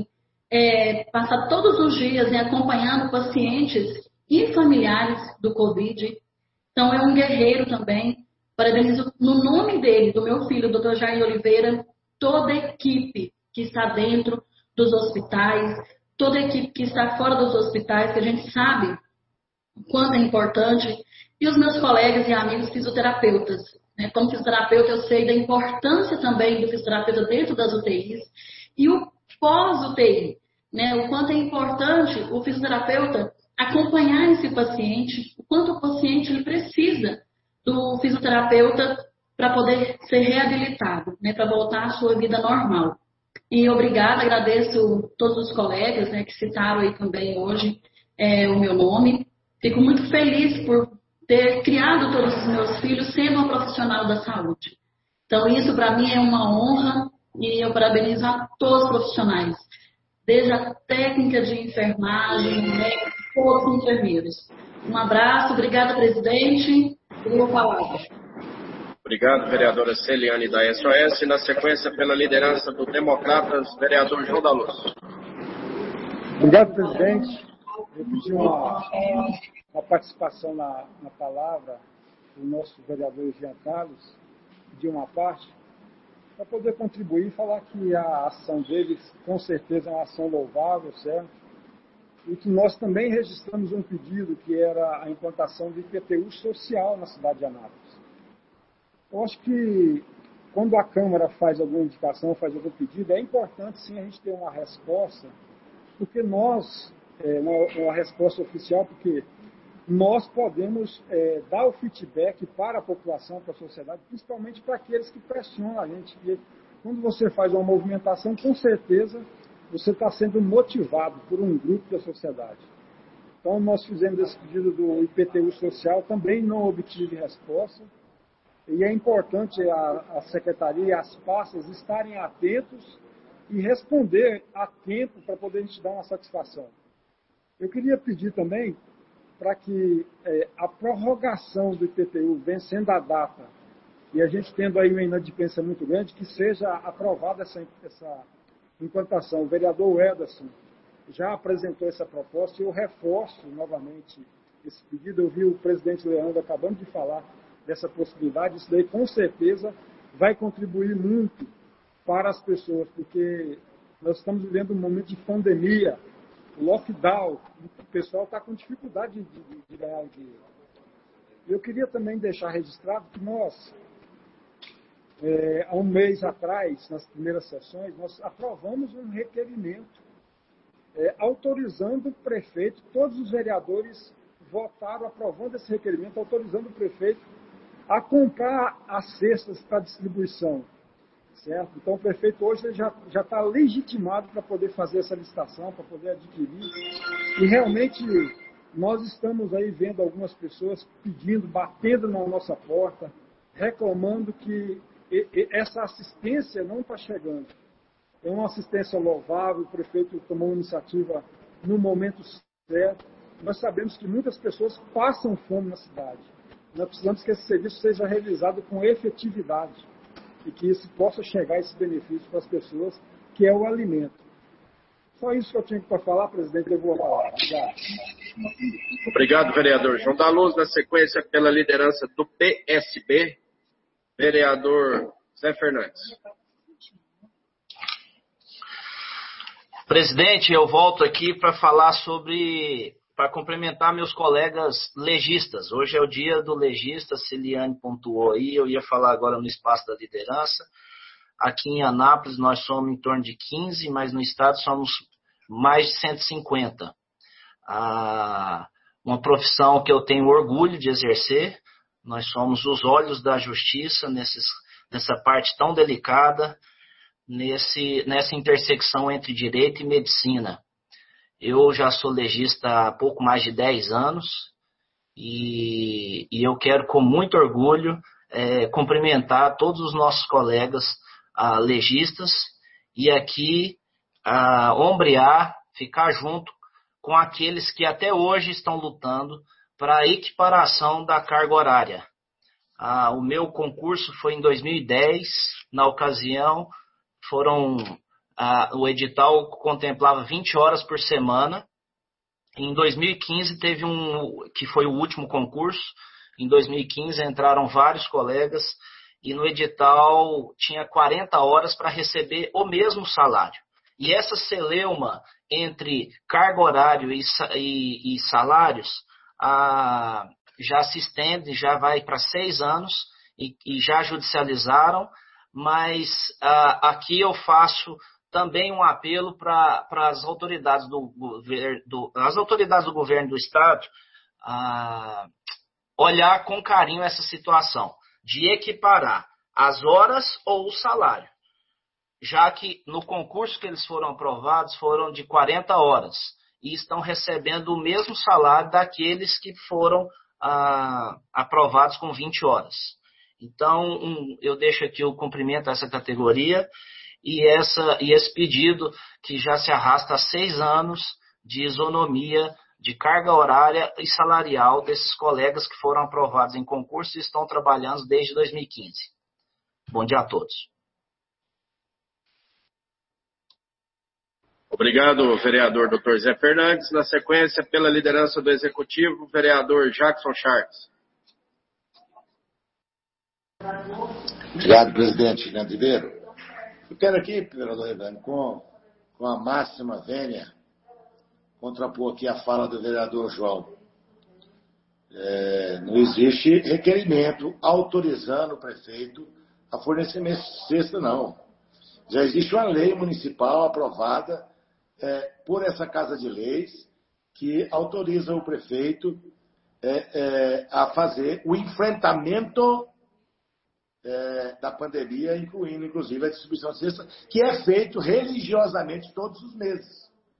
Speaker 14: É, passar todos os dias, né, acompanhando pacientes e familiares do Covid. Então, é um guerreiro também. Parabenizo no nome dele, do meu filho, doutor Jair Oliveira, toda a equipe que está dentro dos hospitais, toda a equipe que está fora dos hospitais, que a gente sabe o quanto é importante, e os meus colegas e amigos fisioterapeutas. Né? Como fisioterapeuta, eu sei da importância também do fisioterapeuta dentro das U T Is, e o pós-U T I, né? O quanto é importante o fisioterapeuta acompanhar esse paciente, o quanto o paciente ele precisa do fisioterapeuta para poder ser reabilitado, né? Para voltar à sua vida normal. E obrigada, agradeço todos os colegas, né, que citaram aí também hoje é, o meu nome. Fico muito feliz por ter criado todos os meus filhos sendo uma profissional da saúde. Então isso para mim é uma honra. E eu parabenizo a todos os profissionais, desde a técnica de enfermagem, médicos, todos os enfermeiros. Um abraço, obrigada, presidente. Boa palavra.
Speaker 1: Obrigado, vereadora Celiane da S O S. Na sequência, pela liderança do Democratas, vereador João da Luz.
Speaker 9: Obrigado, presidente. Eu pedi uma, uma participação na, na palavra do nosso vereador Jean Carlos, de uma parte, para poder contribuir e falar que a ação deles, com certeza, é uma ação louvável, certo? E que nós também registramos um pedido que era a implantação do I P T U social na cidade de Anápolis. Eu acho que, quando a Câmara faz alguma indicação, faz algum pedido, é importante, sim, a gente ter uma resposta, porque nós, é, uma, uma resposta oficial, porque nós podemos é, dar o feedback para a população, para a sociedade, principalmente para aqueles que pressionam a gente. E quando você faz uma movimentação, com certeza você está sendo motivado por um grupo da sociedade. Então, nós fizemos esse pedido do I P T U social, também não obtive resposta. E é importante a, a secretaria e as pastas estarem atentos e responder a tempo para poder a gente dar uma satisfação. Eu queria pedir também para que é, a prorrogação do I P T U, vencendo a data, e a gente tendo aí uma inadimplência muito grande, que seja aprovada essa, essa implantação. O vereador Ederson já apresentou essa proposta e eu reforço novamente esse pedido. Eu vi o presidente Leandro acabando de falar dessa possibilidade. Isso daí, com certeza, vai contribuir muito para as pessoas, porque nós estamos vivendo um momento de pandemia, lockdown, o pessoal está com dificuldade de, de, de ganhar o dinheiro. Eu queria também deixar registrado que nós, é, há um mês atrás, nas primeiras sessões, nós aprovamos um requerimento é, autorizando o prefeito, todos os vereadores votaram aprovando esse requerimento, autorizando o prefeito a comprar as cestas para distribuição. Certo? Então, o prefeito hoje já já está legitimado para poder fazer essa licitação, para poder adquirir. E, realmente, nós estamos aí vendo algumas pessoas pedindo, batendo na nossa porta, reclamando que essa assistência não está chegando. É uma assistência louvável, o prefeito tomou iniciativa no momento certo. Nós sabemos que muitas pessoas passam fome na cidade. Nós precisamos que esse serviço seja realizado com efetividade e que isso possa chegar esse benefício para as pessoas, que é o alimento. Só isso que eu tinha para falar, presidente, eu vou falar. Obrigado.
Speaker 1: Obrigado, vereador João da Luz. Na sequência, pela liderança do P S B, vereador Zé Fernandes.
Speaker 11: Presidente, eu volto aqui para falar sobre, para cumprimentar meus colegas legistas. Hoje é o dia do legista, a Celiane pontuou aí, eu ia falar agora no espaço da liderança. Aqui em Anápolis nós somos em torno de quinze, mas no estado somos mais de cento e cinquenta. Ah, uma profissão que eu tenho orgulho de exercer. Nós somos os olhos da justiça nesses, nessa parte tão delicada, nesse, nessa intersecção entre direito e medicina. Eu já sou legista há pouco mais de dez anos e, e eu quero com muito orgulho é, cumprimentar todos os nossos colegas ah, legistas e aqui ah, ombrear, ficar junto com aqueles que até hoje estão lutando para a equiparação da carga horária. Ah, o meu concurso foi em dois mil e dez, na ocasião foram... Ah, o edital contemplava vinte horas por semana. Em dois mil e quinze teve um, que foi o último concurso. Em dois mil e quinze entraram vários colegas e no edital tinha quarenta horas para receber o mesmo salário. E essa celeuma entre carga horária e, e, e salários ah, já se estende, já vai para seis anos e, e já judicializaram, mas ah, aqui eu faço também um apelo para as autoridades do, do, as autoridades do governo do estado ah, olhar com carinho essa situação de equiparar as horas ou o salário, já que no concurso que eles foram aprovados foram de quarenta horas e estão recebendo o mesmo salário daqueles que foram ah, aprovados com vinte horas. Então, um, eu deixo aqui o cumprimento a essa categoria E, essa, e esse pedido que já se arrasta há seis anos de isonomia de carga horária e salarial desses colegas que foram aprovados em concurso e estão trabalhando desde dois mil e quinze. Bom dia a todos.
Speaker 1: Obrigado, vereador doutor Zé Fernandes. Na sequência, pela liderança do Executivo, vereador Jackson Charles.
Speaker 15: Obrigado, presidente Leandro Ribeiro. Eu quero aqui, vereador Revane, com, com a máxima vênia, contrapor aqui a fala do vereador João. É, não existe requerimento autorizando o prefeito a fornecimento de cesta, não. Já existe uma lei municipal aprovada é, por essa Casa de Leis que autoriza o prefeito é, é, a fazer o enfrentamento É, da pandemia, incluindo, inclusive, a distribuição de cesta, que é feito religiosamente todos os meses.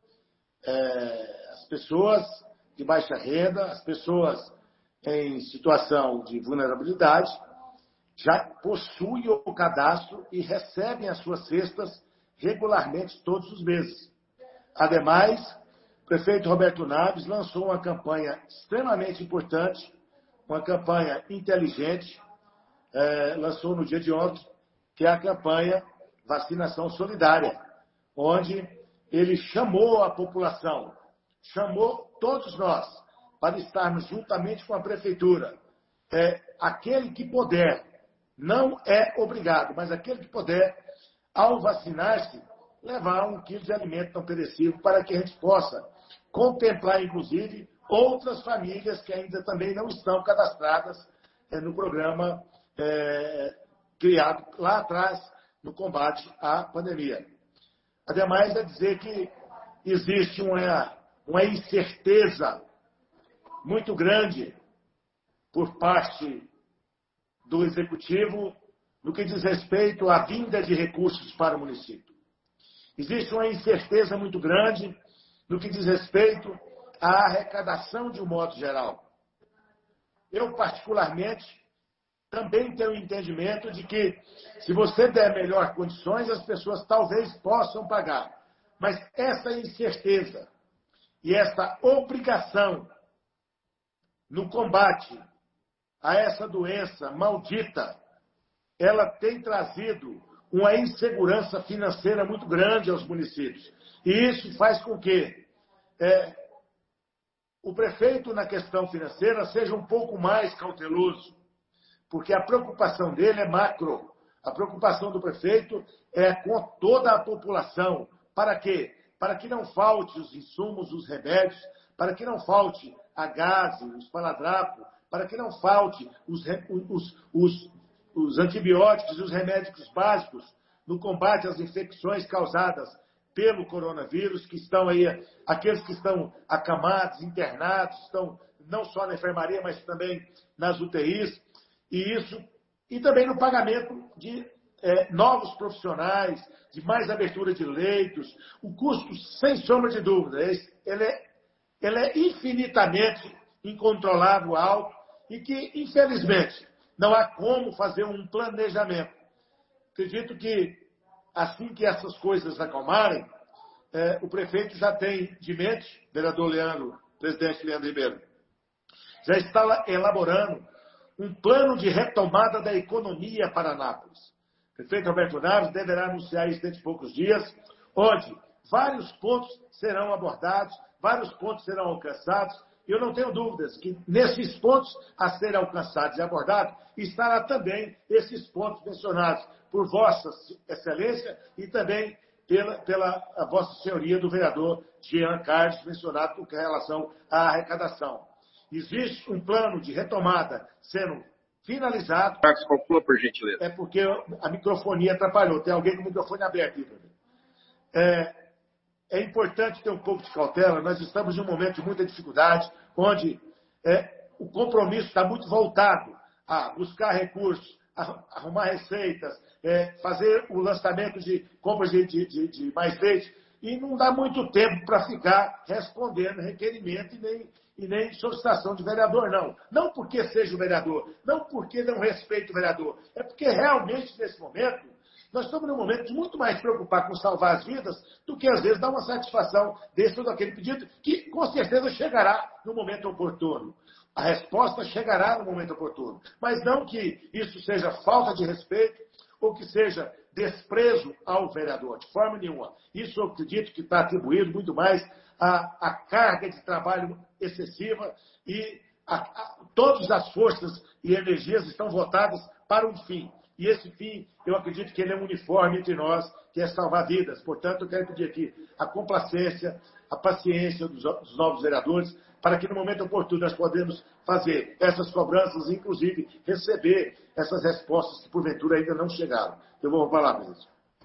Speaker 15: É, as pessoas de baixa renda, as pessoas em situação de vulnerabilidade, já possuem o cadastro e recebem as suas cestas regularmente todos os meses. Ademais, o prefeito Roberto Naves lançou uma campanha extremamente importante, uma campanha inteligente, é, lançou no dia de ontem, que é a campanha Vacinação Solidária, onde ele chamou a população, chamou todos nós para estarmos juntamente com a prefeitura. É, aquele que puder, não é obrigado, mas aquele que puder, ao vacinar-se, levar um quilo de alimento não perecível para que a gente possa contemplar, inclusive, outras famílias que ainda também não estão cadastradas é, no programa é, criado lá atrás no combate à pandemia. Ademais, é dizer que existe uma, uma incerteza muito grande por parte do Executivo no que diz respeito à vinda de recursos para o município. Existe uma incerteza muito grande no que diz respeito à arrecadação de um modo geral. Eu, particularmente, também tenho o entendimento de que, se você der melhor condições, as pessoas talvez possam pagar. Mas essa incerteza e essa obrigação no combate a essa doença maldita, ela tem trazido uma insegurança financeira muito grande aos municípios. E isso faz com que é, o prefeito, na questão financeira, seja um pouco mais cauteloso, porque a preocupação dele é macro. A preocupação do prefeito é com toda a população. Para quê? Para que não falte os insumos, os remédios, para que não falte a gás, o esparadrapo, para que não falte os, os, os, os antibióticos e os remédios básicos no combate às infecções causadas pelo coronavírus, que estão aí, aqueles que estão acamados, internados, estão não só na enfermaria, mas também nas U T Is, e isso, e também no pagamento de é, novos profissionais, de mais abertura de leitos. O custo, sem sombra de dúvida, ele é, ele é infinitamente incontrolável, alto, e que, infelizmente, não há como fazer um planejamento. Acredito que, assim que essas coisas acalmarem, é, o prefeito já tem de mente, vereador Leandro, presidente Leandro Ribeiro, já está elaborando um plano de retomada da economia para Anápolis. O prefeito Roberto Naves deverá anunciar isso dentro de poucos dias, onde vários pontos serão abordados, vários pontos serão alcançados. E eu não tenho dúvidas que nesses pontos a serem alcançados e abordados estará também esses pontos mencionados por Vossa Excelência e também pela, pela a Vossa Senhoria do vereador Jean Carlos, mencionado com relação à arrecadação. Existe um plano de retomada sendo finalizado.
Speaker 1: Marcos, conclua, por gentileza.
Speaker 15: É porque a microfonia atrapalhou. Tem alguém com o microfone aberto aí. É, é importante ter um pouco de cautela. Nós estamos em um momento de muita dificuldade, onde é, o compromisso está muito voltado a buscar recursos, a arrumar receitas, é, fazer o lançamento de compras de, de, de, de mais leite. E não dá muito tempo para ficar respondendo requerimento e nem, e nem solicitação de vereador, não. Não porque seja o vereador, não porque não respeite o vereador, é porque realmente, nesse momento, nós estamos num momento de muito mais preocupar com salvar as vidas do que, às vezes, dar uma satisfação desse ou daquele pedido, que, com certeza, chegará no momento oportuno. A resposta chegará no momento oportuno. Mas não que isso seja falta de respeito ou que seja desprezo ao vereador, de forma nenhuma. Isso eu acredito que está atribuído muito mais à, à carga de trabalho excessiva e a, a, todas as forças e energias estão votadas para um fim. E esse fim, eu acredito que ele é uniforme entre nós, que é salvar vidas. Portanto, eu quero pedir aqui a complacência, a paciência dos, dos novos vereadores, para que no momento oportuno nós podemos fazer essas cobranças, inclusive receber essas respostas que porventura ainda não chegaram. Eu vou falar mesmo.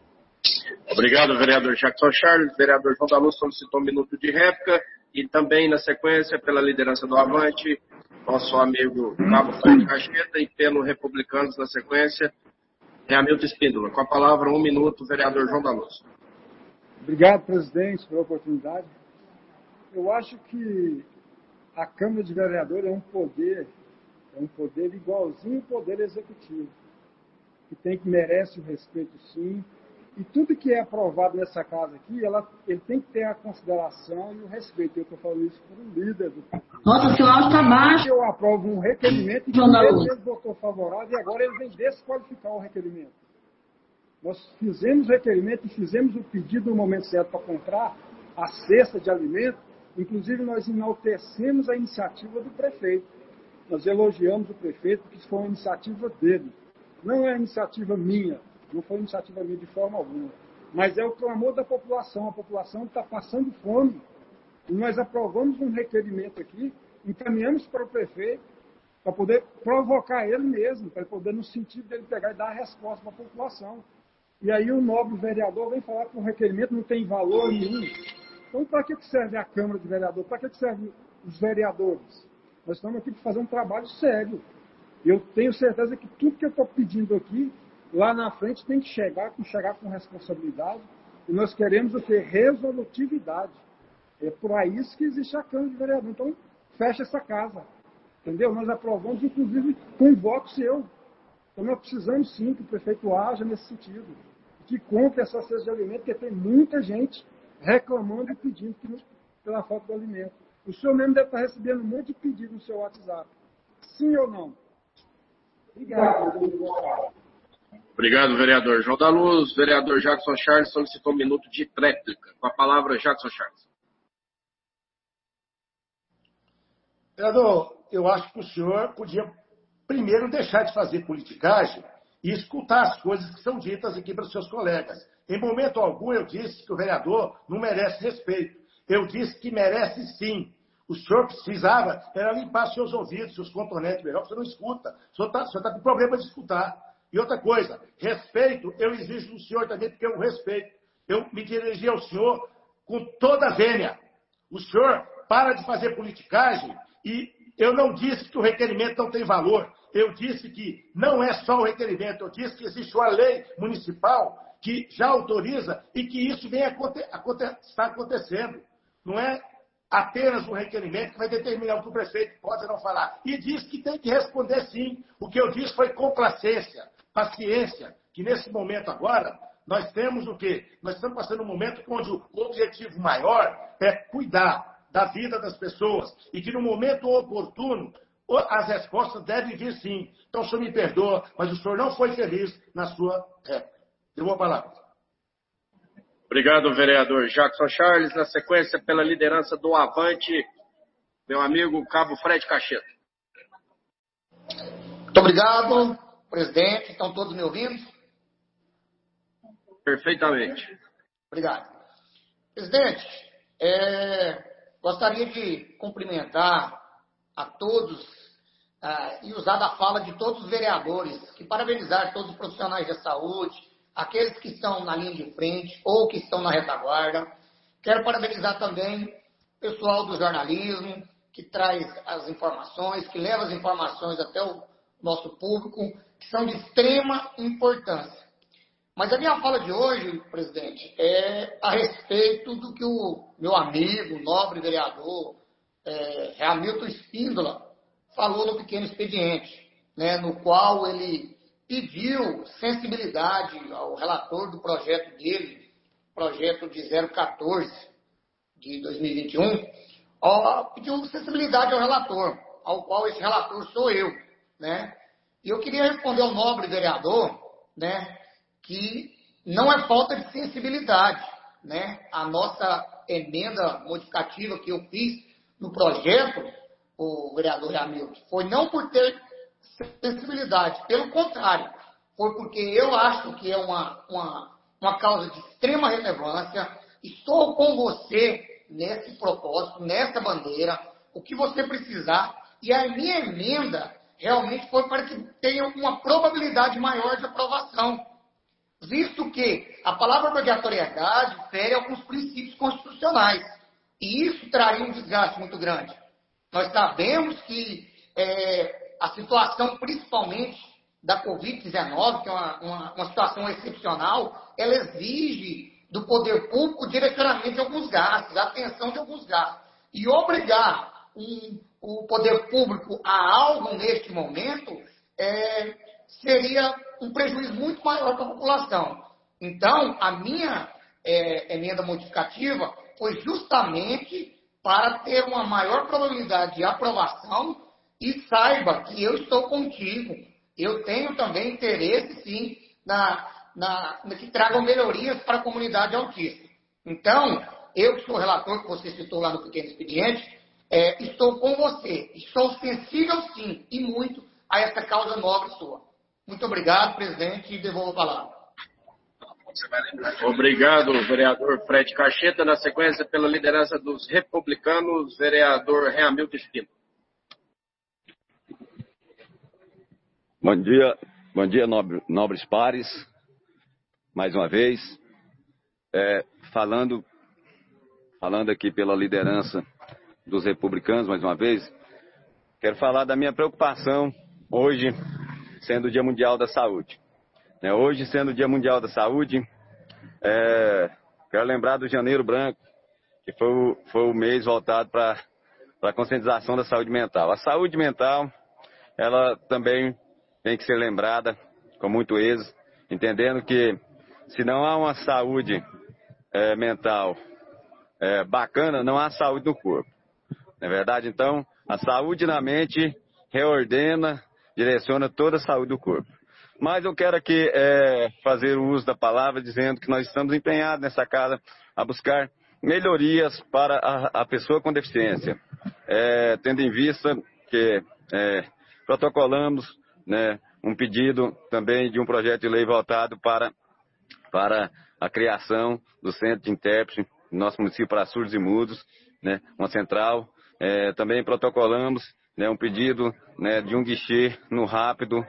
Speaker 1: Obrigado, vereador Jackson Charles. Vereador João da Luz solicitou um minuto de réplica e também, na sequência, pela liderança do Avante, nosso amigo Cabo Fred Cacheta, e pelo Republicanos, na sequência, Hamilton Espíndola. Com a palavra, um minuto, vereador João da Luz.
Speaker 9: Obrigado, presidente, pela oportunidade. Eu acho que a Câmara de Vereadores é um poder, é um poder igualzinho ao poder executivo. que tem que merece o respeito, sim. E tudo que é aprovado nessa casa aqui, ela, ele tem que ter a consideração e o respeito. Eu estou falando isso por um líder do partido.
Speaker 14: Nossa, seu áudio está baixo.
Speaker 9: Eu aprovo um requerimento e ele mesmo votou favorável e agora ele vem desqualificar o requerimento. Nós fizemos o requerimento e fizemos o pedido no momento certo para comprar a cesta de alimento. Inclusive, nós enaltecemos a iniciativa do prefeito. Nós elogiamos o prefeito porque isso foi uma iniciativa dele. Não é iniciativa minha. Não foi iniciativa minha de forma alguma. Mas é o clamor da população. A população está passando fome. E nós aprovamos um requerimento aqui, encaminhamos para o prefeito, para poder provocar ele mesmo, para poder, no sentido dele pegar e dar a resposta para a população. E aí o nobre vereador vem falar que o requerimento não tem valor nenhum. Então, para que serve a Câmara de Vereadores? Para que servem os vereadores? Nós estamos aqui para fazer um trabalho sério. E eu tenho certeza que tudo que eu estou pedindo aqui, lá na frente, tem que chegar, com chegar com responsabilidade. E nós queremos o quê? Resolutividade. É por isso que existe a Câmara de Vereadores. Então, fecha essa casa. Entendeu? Nós aprovamos, inclusive, com voto seu. Então, nós precisamos, sim, que o prefeito haja nesse sentido. Que compre essa cesta de alimento, porque tem muita gente reclamando e pedindo que não, pela falta do alimento. O senhor mesmo deve estar recebendo um monte de pedido no seu WhatsApp. Sim ou não? Obrigado.
Speaker 1: Obrigado, vereador João da Luz. Vereador Jackson Charles solicitou um minuto de tréplica. Com a palavra, Jackson Charles.
Speaker 15: Vereador, eu acho que o senhor podia primeiro deixar de fazer politicagem e escutar as coisas que são ditas aqui para os seus colegas. Em momento algum eu disse que o vereador não merece respeito. Eu disse que merece sim. O senhor precisava era limpar seus ouvidos, seus componentes melhor, porque você não escuta. O senhor está tá com problema de escutar. E outra coisa, respeito eu exijo do senhor também, porque eu respeito. Eu me dirigi ao senhor com toda a vênia. O senhor para de fazer politicagem e eu não disse que o requerimento não tem valor. Eu disse que não é só o requerimento. Eu disse que existe uma lei municipal que já autoriza e que isso vem aconte aconte está acontecendo. Não é apenas um requerimento que vai determinar o que o prefeito pode ou não falar. E diz que tem que responder sim. O que eu disse foi complacência, paciência, que nesse momento agora nós temos o quê? Nós estamos passando um momento onde o objetivo maior é cuidar da vida das pessoas e que no momento oportuno as respostas devem vir sim. Então o senhor me perdoa, mas o senhor não foi feliz na sua réplica. Deu uma palavra.
Speaker 1: Obrigado, vereador Jackson Charles. Na sequência, pela liderança do Avante, meu amigo Cabo Fred Cacheta.
Speaker 16: Muito obrigado, presidente. Estão todos me ouvindo?
Speaker 1: Perfeitamente.
Speaker 16: Obrigado. Presidente, é, gostaria de cumprimentar a todos uh, e usar da fala de todos os vereadores, que parabenizar todos os profissionais da saúde, aqueles que estão na linha de frente ou que estão na retaguarda. Quero parabenizar também o pessoal do jornalismo, que traz as informações, que leva as informações até o nosso público, que são de extrema importância. Mas a minha fala de hoje, presidente, é a respeito do que o meu amigo, nobre vereador, é, Hamilton Espíndola, falou no pequeno expediente, né, no qual ele pediu sensibilidade ao relator do projeto dele, projeto de zero quatorze de dois mil e vinte e um, ó, pediu sensibilidade ao relator, ao qual esse relator sou eu, né? E eu queria responder ao nobre vereador, né, que não é falta de sensibilidade, né? A nossa emenda modificativa que eu fiz no projeto, o vereador Hamilton, foi não por ter sensibilidade, pelo contrário, foi porque eu acho que é uma, uma, uma causa de extrema relevância. Estou com você nesse propósito, nessa bandeira, o que você precisar, e a minha emenda realmente foi para que tenha uma probabilidade maior de aprovação, visto que a palavra obrigatoriedade fere alguns princípios constitucionais, e isso traria um desgaste muito grande. Nós sabemos que é, a situação, principalmente da covid dezenove, que é uma, uma, uma situação excepcional, ela exige do poder público direcionamento de alguns gastos, atenção de alguns gastos. E obrigar um, o poder público a algo neste momento é, seria um prejuízo muito maior para a população. Então, a minha é, emenda modificativa foi justamente para ter uma maior probabilidade de aprovação e saiba que eu estou contigo. Eu tenho também interesse, sim, na, na, na que tragam melhorias para a comunidade autista. Então, eu que sou relator, que você citou lá no pequeno expediente, é, estou com você. Estou sensível, sim, e muito, a essa causa nobre sua. Muito obrigado, presidente, e devolvo a palavra.
Speaker 1: Obrigado, vereador Fred Cacheta. Na sequência, pela liderança dos republicanos, vereador Reamilton Espíndola.
Speaker 2: Bom dia, bom dia, nobre, nobres pares. Mais uma vez, é, falando, falando aqui pela liderança dos republicanos, mais uma vez, quero falar da minha preocupação hoje, sendo o Dia Mundial da Saúde. É, hoje, sendo o Dia Mundial da Saúde, é, quero lembrar do Janeiro Branco, que foi o, foi o mês voltado para a conscientização da saúde mental. A saúde mental, ela também tem que ser lembrada com muito êxito, entendendo que se não há uma saúde é, mental é, bacana, não há saúde no corpo. Não é verdade? Então, a saúde na mente reordena, direciona toda a saúde do corpo. Mas eu quero aqui é, fazer o uso da palavra dizendo que nós estamos empenhados nessa casa a buscar melhorias para a, a pessoa com deficiência, é, tendo em vista que é, protocolamos, né, um pedido também de um projeto de lei voltado para, para a criação do Centro de Intérprete no nosso município para surdos e mudos, né, uma central. É, também protocolamos, né, um pedido, né, de um guichê no rápido,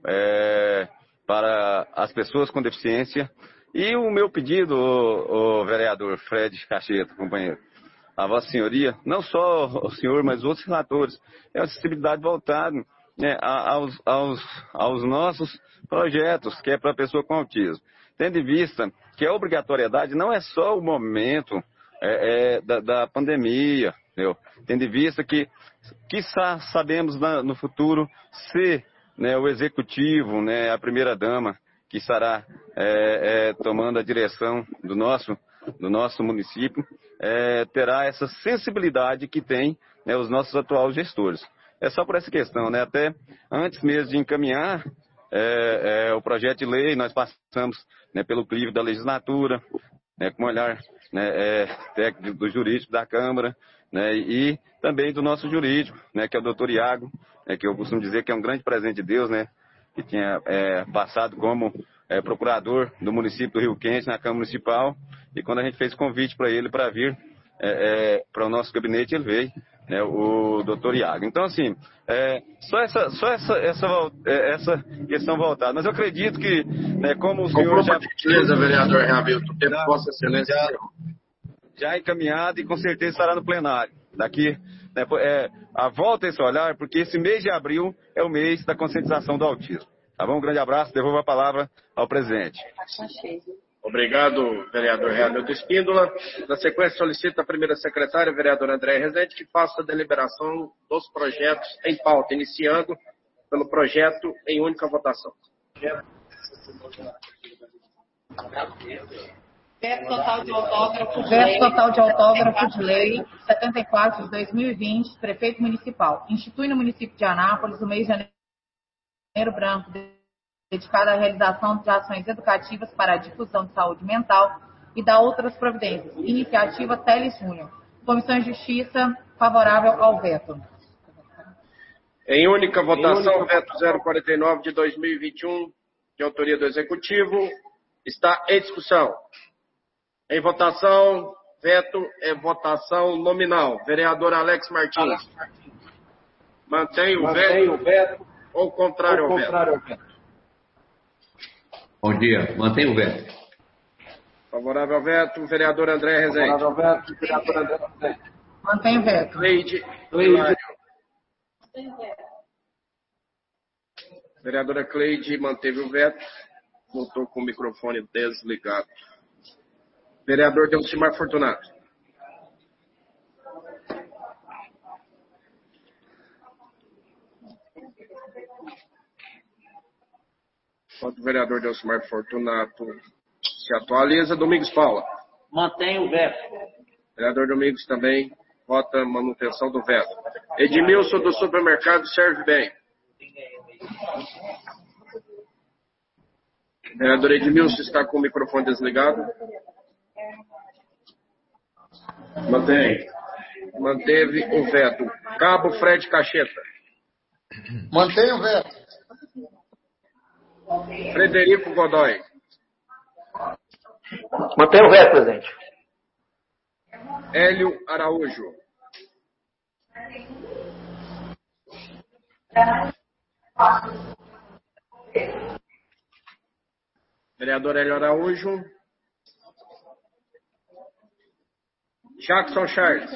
Speaker 2: É, para as pessoas com deficiência. E o meu pedido, o, o vereador Fred Cacheta, companheiro, a Vossa Senhoria, não só o senhor, mas outros relatores, é a acessibilidade voltada, né, aos, aos, aos nossos projetos, que é para a pessoa com autismo. Tendo em vista que a obrigatoriedade não é só o momento é, é, da, da pandemia, entendeu? Tendo em vista que, quiçá, sabemos na, no futuro se, né, o executivo, né, a primeira-dama, que estará é, é, tomando a direção do nosso, do nosso município, é, terá essa sensibilidade que tem, né, os nossos atuais gestores. É só por essa questão, né, até antes mesmo de encaminhar é, é, o projeto de lei, nós passamos, né, pelo crivo da legislatura, né, com o olhar, né, é, técnico do jurídico da Câmara, né, e também do nosso jurídico, né, que é o doutor Iago, é, que eu costumo dizer que é um grande presente de Deus, né, que tinha é, passado como é, procurador do município do Rio Quente, na Câmara Municipal, e quando a gente fez convite para ele para vir é, é, para o nosso gabinete, ele veio, né, o doutor Iago. Então, assim, é, só, essa, só essa, essa, essa questão voltada, mas eu acredito que, né, como o senhor já...
Speaker 1: Beleza, vereador Reamilton, o tempo Vossa Excelência
Speaker 2: já, já encaminhado e com certeza estará no plenário. Daqui, né, é, a volta a esse olhar, porque esse mês de abril é o mês da conscientização do autismo. Tá bom? Um grande abraço, devolvo a palavra ao presidente.
Speaker 1: Obrigado, vereador Reamilton Espíndola. Na sequência, solicito a primeira secretária, vereadora Andréia Rezende, que faça a deliberação dos projetos em pauta, iniciando pelo projeto em única votação.
Speaker 7: Veto total de autógrafo de lei, total de autógrafo de lei setenta e quatro de dois mil e vinte, prefeito municipal. Institui no município de Anápolis o mês de Janeiro Branco, dedicado à realização de ações educativas para a difusão de saúde mental e da outras providências. Iniciativa Teles Júnior. Comissão de Justiça, favorável ao veto.
Speaker 1: Em única votação, em única... veto zero quarenta e nove de dois mil e vinte e um, de autoria do Executivo, está em discussão. Em votação, veto é votação nominal. Vereador Alex Martins. Mantém o veto, o veto ou contrário ao veto?
Speaker 17: Bom dia. Mantém o veto.
Speaker 1: Favorável ao veto, vereador André Rezende.
Speaker 4: Favorável ao veto, vereador André Rezende.
Speaker 7: Mantém o veto.
Speaker 1: Cleide Hilário. Vereadora Cleide manteve o veto. Voltou com o microfone desligado. Vereador Delcimar Fortunato. Enquanto o vereador Delcimar Fortunato se atualiza, Domingos Paula.
Speaker 3: Mantém o veto.
Speaker 1: Vereador Domingos também vota manutenção do veto. Edmilson do supermercado serve bem. Vereador Edmilson está com o microfone desligado.
Speaker 5: Mantém.
Speaker 1: Manteve o veto. Cabo Fred Cacheta.
Speaker 16: Mantém o veto.
Speaker 1: Frederico Godoy.
Speaker 3: Mantém o veto, presidente.
Speaker 1: Hélio Araújo. Vereador Hélio Araújo. Jackson Charles.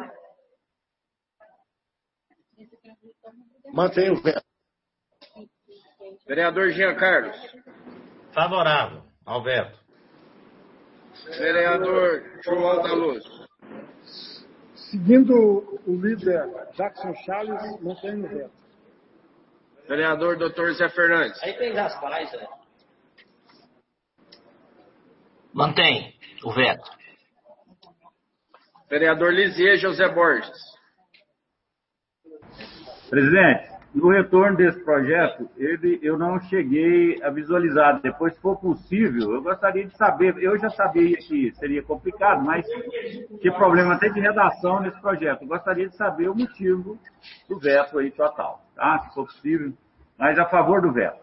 Speaker 15: Mantém o veto.
Speaker 1: Vereador Jean Carlos.
Speaker 12: Favorável ao veto.
Speaker 1: Vereador João da Luz.
Speaker 9: Seguindo o líder Jackson Charles, mantém o veto.
Speaker 1: Vereador doutor Zé Fernandes.
Speaker 3: Aí tem as pais, né?
Speaker 11: Mantém o veto.
Speaker 1: Vereador Lisier José Borges.
Speaker 17: Presidente, no retorno desse projeto, ele, eu não cheguei a visualizar. Depois, se for possível, eu gostaria de saber. Eu já sabia que seria complicado, mas tinha problema até de redação nesse projeto. Eu gostaria de saber o motivo do veto aí total, tá? Se for possível, mas a favor do veto.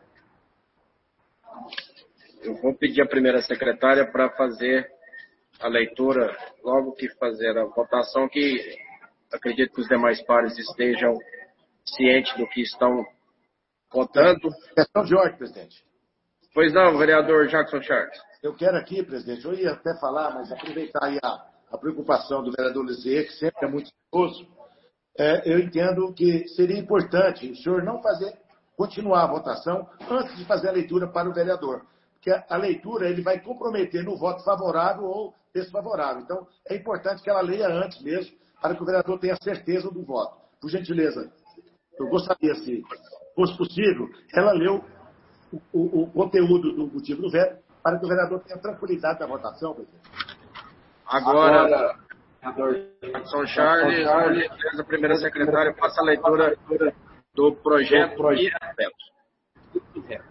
Speaker 1: Eu vou pedir à primeira secretária para fazer a leitura, logo que fazer a votação, que acredito que os demais pares estejam cientes do que estão votando.
Speaker 15: Questão de ordem, presidente.
Speaker 1: Pois não, vereador Jackson Charles.
Speaker 15: Eu quero aqui, presidente, eu ia até falar, mas aproveitar aí a, a preocupação do vereador Lisier, que sempre é muito esposo, é, eu entendo que seria importante o senhor não fazer, continuar a votação antes de fazer a leitura para o vereador. Porque a, a leitura ele vai comprometer no voto favorável ou desfavorável. Então, é importante que ela leia antes mesmo, para que o vereador tenha certeza do voto. Por gentileza, eu gostaria, se fosse possível, ela leu o, o, o conteúdo do motivo do veto, para que o vereador tenha tranquilidade na votação, presidente.
Speaker 1: Agora, vereador Jackson Charles, Charles, a primeira secretária, faça a leitura do projeto e veto.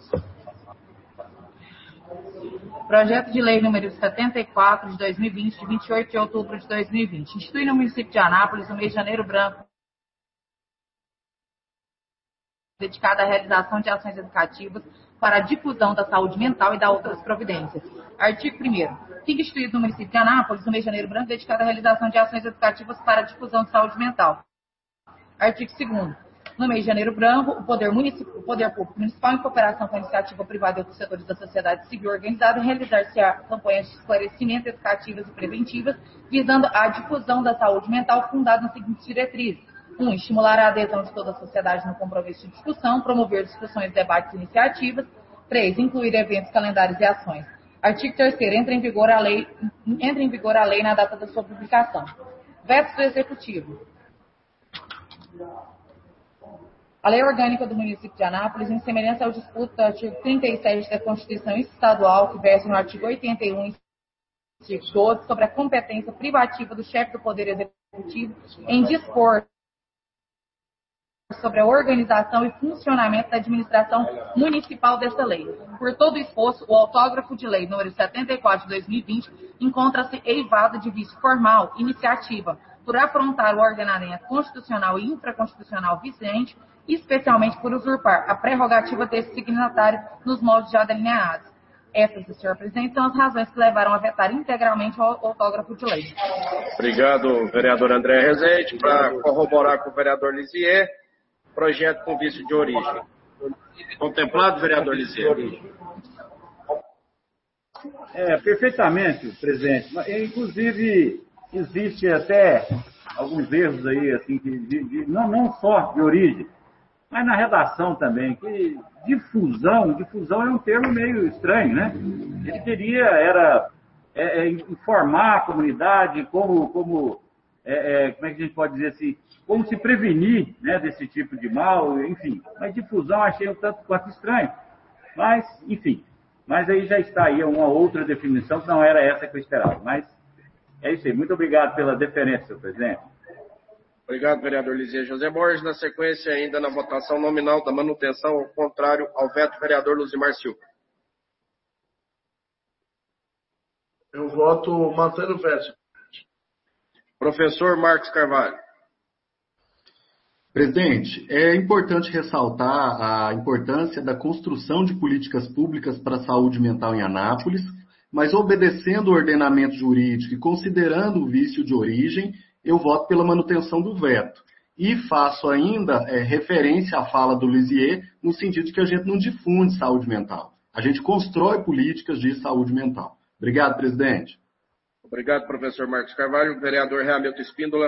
Speaker 7: Projeto de Lei número setenta e quatro de dois mil e vinte, de vinte e oito de outubro de dois mil e vinte, institui no município de Anápolis o mês de Janeiro Branco, dedicado à realização de ações educativas para a difusão da saúde mental e da outras providências. Artigo primeiro. Fica instituído no município de Anápolis o mês de Janeiro Branco, dedicado à realização de ações educativas para a difusão de saúde mental. Artigo segundo. No mês de Janeiro Branco, o Poder, o Poder Público Municipal, em cooperação com a iniciativa privada e outros setores da sociedade civil organizada, realizar-se-á campanhas de esclarecimento educativas e preventivas, visando a difusão da saúde mental, fundada nas seguintes diretrizes. um. Estimular a adesão de toda a sociedade no compromisso de discussão, promover discussões, debates e iniciativas. três. Incluir eventos, calendários e ações. Artigo terceiro. Entra em vigor a lei, entra em vigor a lei na data da sua publicação. Vetos do Executivo. A Lei Orgânica do Município de Anápolis, em semelhança ao disposto do artigo trinta e sete da Constituição Estadual, que versa no artigo oitenta e um, artigo doze, sobre a competência privativa do chefe do Poder Executivo em dispor sobre a organização e funcionamento da administração municipal dessa lei. Por todo o esforço, o autógrafo de lei número setenta e quatro de dois mil e vinte encontra-se eivado de vício formal, iniciativa, por afrontar o ordenamento constitucional e infraconstitucional vigente, especialmente por usurpar a prerrogativa desse signatário nos moldes já delineados. Essas, senhor presidente, são as razões que levaram a vetar integralmente o autógrafo de lei.
Speaker 1: Obrigado, vereador André Rezende. Para corroborar com o vereador Lisier, projeto com vício de origem. Contemplado, vereador Lisier?
Speaker 17: É, perfeitamente, presidente. Inclusive, existe até alguns erros aí, assim, de, de, de, não, não só de origem, mas na redação também, que difusão, difusão é um termo meio estranho, né? Ele queria, era é, é, informar a comunidade como, como, é, é, como é que a gente pode dizer assim, como se prevenir, né, desse tipo de mal, enfim. Mas difusão achei um tanto quanto estranho. Mas, enfim, mas aí já está aí uma outra definição que não era essa que eu esperava. Mas é isso aí. Muito obrigado pela deferência, senhor presidente.
Speaker 1: Obrigado, vereador Lisier José Borges. Na sequência, ainda na votação nominal da manutenção, ao contrário ao veto, vereador Luzimar Silva.
Speaker 5: Eu voto mantendo o veto.
Speaker 1: Professor Marcos Carvalho.
Speaker 13: Presidente, é importante ressaltar a importância da construção de políticas públicas para a saúde mental em Anápolis, mas obedecendo o ordenamento jurídico e considerando o vício de origem, eu voto pela manutenção do veto. E faço ainda é, referência à fala do Lisier, no sentido de que a gente não difunde saúde mental. A gente constrói políticas de saúde mental. Obrigado, presidente.
Speaker 1: Obrigado, professor Marcos Carvalho. Vereador Hamilton Espíndola.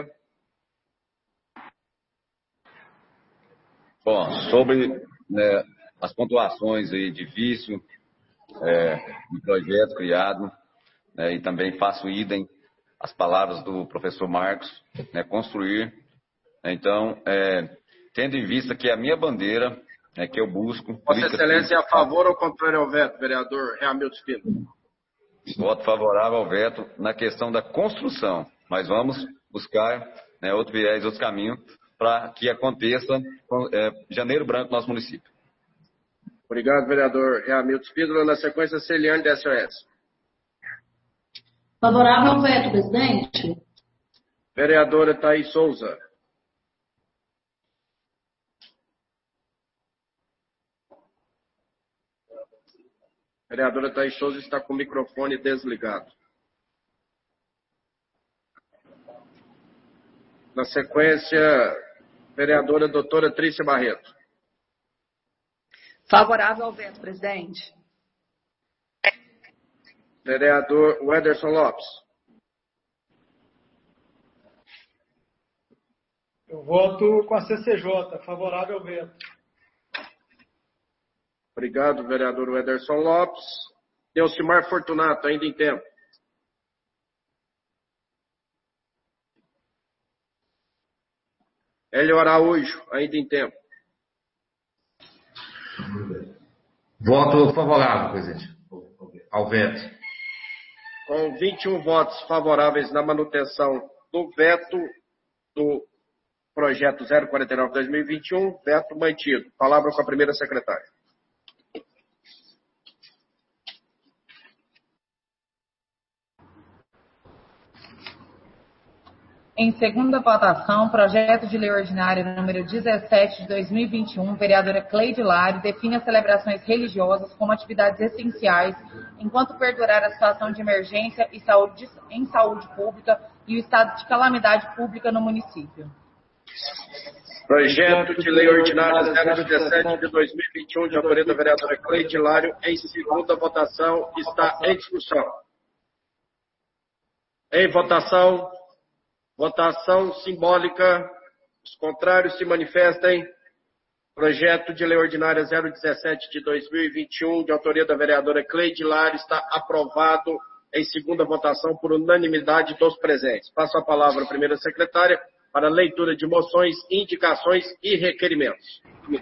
Speaker 2: Bom, sobre né, as pontuações aí de vício, é, do projeto criado, né, e também faço idem as palavras do professor Marcos, né, construir. Então, é, tendo em vista que a minha bandeira, né, que eu busco...
Speaker 1: Vossa Excelência é a favor ou contrário ao veto, vereador Hamilton Espíndola?
Speaker 2: Voto favorável ao veto na questão da construção, mas vamos buscar né, outro viés, outros caminhos, para que aconteça é, Janeiro Branco no nosso município.
Speaker 1: Obrigado, vereador Hamilton Espíndola. Na sequência, Celiane da S O S.
Speaker 14: Favorável ao veto, presidente.
Speaker 1: Vereadora Thaís Souza. Vereadora Thaís Souza está com o microfone desligado. Na sequência, vereadora doutora Trícia Barreto.
Speaker 8: Favorável ao veto, presidente.
Speaker 1: Vereador Wederson Lopes.
Speaker 6: Eu voto com a C C J, favorável ao veto.
Speaker 1: Obrigado, vereador Wederson Lopes. Delcimar Fortunato, ainda em tempo. Hélio Araújo, ainda em tempo.
Speaker 18: Voto favorável, presidente, ao veto.
Speaker 1: Com vinte e um votos favoráveis na manutenção do veto do projeto zero quarenta e nove barra dois mil e vinte e um, veto mantido. Palavra com a primeira secretária.
Speaker 7: Em segunda votação, projeto de lei ordinária número dezessete de dois mil e vinte e um, vereadora Cleide Lário, define as celebrações religiosas como atividades essenciais enquanto perdurar a situação de emergência e saúde, em saúde pública e o estado de calamidade pública no município.
Speaker 1: Projeto de lei ordinária zero dezessete de dois mil e vinte e um, de autoria da vereadora Cleide Lário, em segunda votação, está em discussão. Em votação. Votação simbólica. Os contrários se manifestem. Projeto de lei ordinária zero dezessete de dois mil e vinte e um, de autoria da vereadora Cleide Lário, está aprovado em segunda votação por unanimidade dos presentes. Passo a palavra à primeira secretária para leitura de moções, indicações e requerimentos.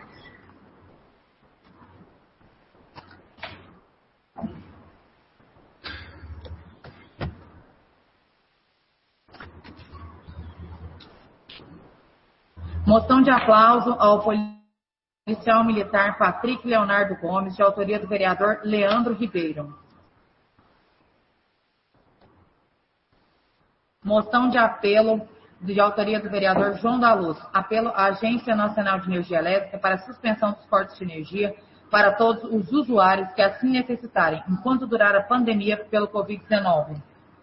Speaker 7: Moção de aplauso ao policial militar Patrick Leonardo Gomes, de autoria do vereador Leandro Ribeiro. Moção de apelo de autoria do vereador João da Luz. Apelo à Agência Nacional de Energia Elétrica para suspensão dos cortes de energia para todos os usuários que assim necessitarem, enquanto durar a pandemia pelo covid dezenove.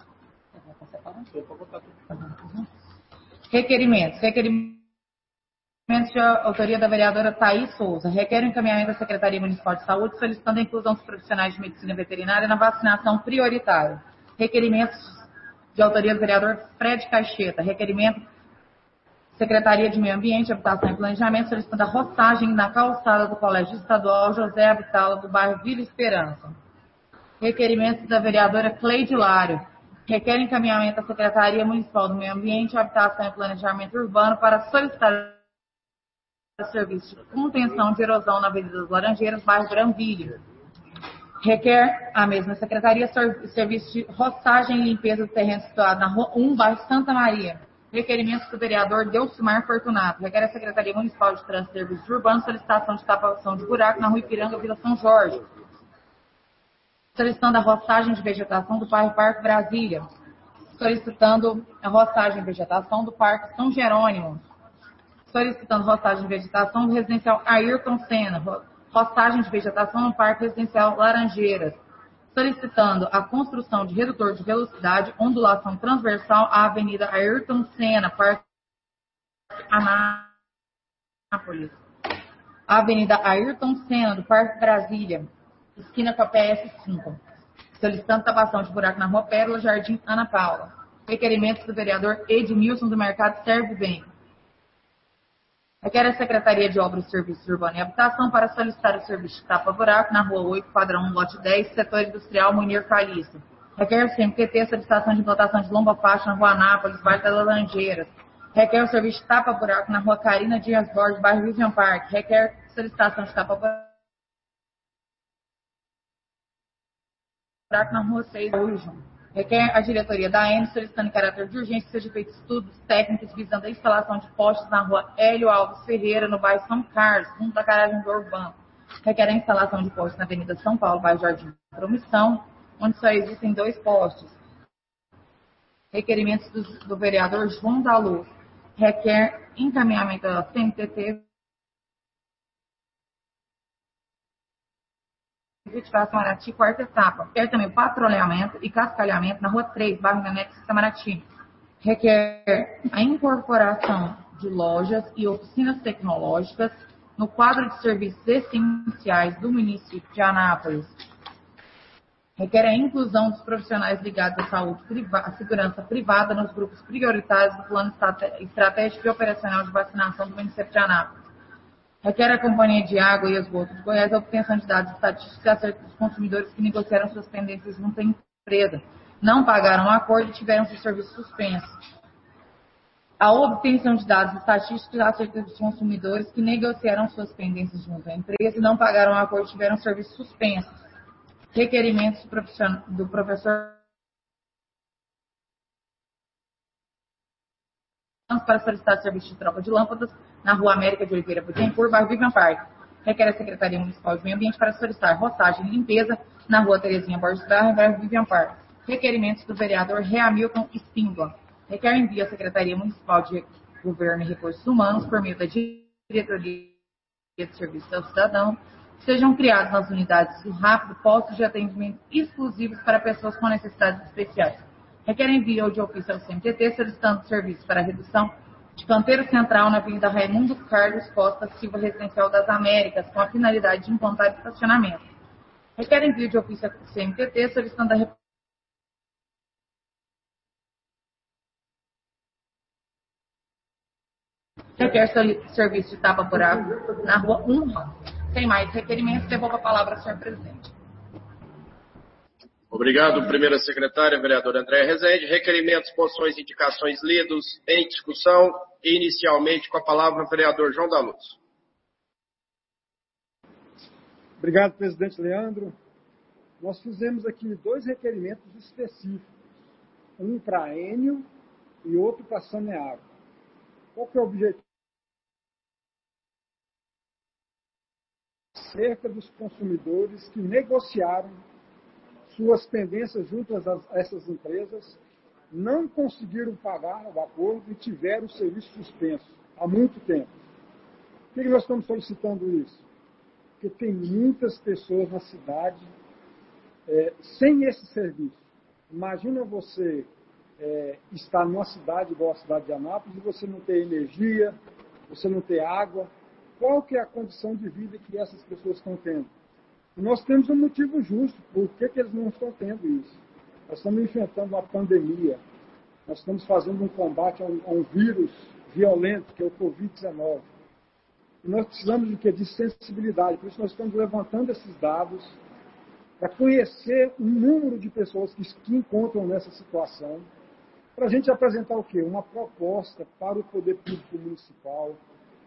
Speaker 7: Requerimentos. Requerimentos de autoria da vereadora Thaís Souza. Requer o encaminhamento da Secretaria Municipal de Saúde solicitando a inclusão dos profissionais de medicina veterinária na vacinação prioritária. Requerimentos de autoria do vereador Fred Caixeta. Requerimento Secretaria de Meio Ambiente, Habitação e Planejamento solicitando a roçagem na calçada do Colégio Estadual José Abdala do bairro Vila Esperança. Requerimento da vereadora Cleide Lário. Requer encaminhamento à Secretaria Municipal do Meio Ambiente, Habitação e Planejamento Urbano para solicitar serviço de contenção de erosão na Avenida das Laranjeiras, bairro Granville. Requer a mesma secretaria serviço de roçagem e limpeza do terreno situado na Rua um, bairro Santa Maria. Requerimentos do vereador Delcimar Fortunato. Requer a Secretaria Municipal de Trânsito e Serviços Urbanos solicitação de tapação de buraco na Rua Ipiranga, Vila São Jorge. Solicitando a roçagem de vegetação do bairro Parque Brasília. Solicitando a roçagem de vegetação do Parque São Jerônimo. Solicitando roçagem de vegetação do residencial Ayrton Senna. Roçagem de vegetação no Parque Residencial Laranjeiras. Solicitando a construção de redutor de velocidade, ondulação transversal à Avenida Ayrton Senna, Parque Anápolis. Avenida Ayrton Senna, do Parque Brasília, esquina com a P S cinco. Solicitando tapação de buraco na Rua Pérola, Jardim Ana Paula. Requerimentos do vereador Edmilson do Mercado Serve Bem. Requer a Secretaria de Obras, Serviços Urbanos e Habitação para solicitar o serviço de tapa-buraco na Rua oito, Padrão um, Lote dez, Setor Industrial Munir Calixto. Requer o C M Q T a solicitação de implantação de lomba-faixa na Rua Anápolis, bairro das Laranjeiras. Requer o serviço de tapa-buraco na Rua Carina Dias Borges, bairro Vivian Park. Requer solicitação de tapa-buraco na Rua seis, Urgem. Requer a diretoria da A N solicitando em caráter de urgência que sejam feitos estudos técnicos visando a instalação de postes na Rua Hélio Alves Ferreira, no bairro São Carlos, fundo da garagem do Urbano. Requer a instalação de postes na Avenida São Paulo, bairro Jardim Promissão, onde só existem dois postes. Requerimentos do, do vereador João da Luz. Requer encaminhamento da C N T T Efetivação Arati, quarta etapa. Requer também o patrulhamento e cascalhamento na Rua três, bairro Anexo Samarati. Requer a incorporação de lojas e oficinas tecnológicas no quadro de serviços essenciais do município de Anápolis. Requer a inclusão dos profissionais ligados à saúde privada, à segurança privada nos grupos prioritários do plano estratégico e operacional de vacinação do município de Anápolis. Requer a Companhia de Água e Esgoto de Goiás a obtenção de dados estatísticos acerca dos consumidores que negociaram suas pendências junto à empresa, não pagaram o acordo e tiveram seus serviços suspensos. A obtenção de dados estatísticos acerca dos consumidores que negociaram suas pendências junto à empresa e não pagaram o acordo e tiveram serviços suspensos. Requerimentos do professor para solicitar serviço de troca de lâmpadas na Rua América de Oliveira Bittencourt, bairro Vivian Park. Requer a Secretaria Municipal de Meio Ambiente para solicitar roçagem e limpeza na Rua Terezinha Borges Barra, bairro Vivian Park. Requerimentos do vereador Reamilton Espíndola. Requer envio à Secretaria Municipal de Governo e Recursos Humanos, por meio da Diretoria de Serviços ao Cidadão, sejam criados nas unidades do rápido postos de atendimento exclusivos para pessoas com necessidades especiais. Requer envio de ofício ao C M T T solicitando serviços para a redução de canteiro central na Avenida Raimundo Carlos Costa Silva, Residencial das Américas, com a finalidade de implantar estacionamento. Requer envio de ofício ao C M T T solicitando a requer serviço de tapa-buraco na Rua um. Sem mais requerimentos, devolvo a palavra ao senhor presidente.
Speaker 1: Obrigado, primeira secretária, vereadora Andréa Rezende. Requerimentos, moções e indicações lidos em discussão. Inicialmente, com a palavra o vereador João da Luz.
Speaker 9: Obrigado, presidente Leandro. Nós fizemos aqui dois requerimentos específicos. Um para a Enio e outro para a Saneago. Qual que é o objetivo? Cerca dos consumidores que negociaram suas pendências junto a essas empresas, não conseguiram pagar o acordo e tiveram o serviço suspenso há muito tempo. Por que nós estamos solicitando isso? Porque tem muitas pessoas na cidade é, sem esse serviço. Imagina você é, estar numa cidade igual a cidade de Anápolis e você não ter energia, você não ter água. Qual que é a condição de vida que essas pessoas estão tendo? E nós temos um motivo justo por que, que eles não estão tendo isso. Nós estamos enfrentando uma pandemia, nós estamos fazendo um combate a um, a um vírus violento, que é o covid dezenove. E nós precisamos de quê? De sensibilidade, por isso nós estamos levantando esses dados para conhecer o número de pessoas que, que encontram nessa situação, para a gente apresentar o quê? Uma proposta para o poder público municipal,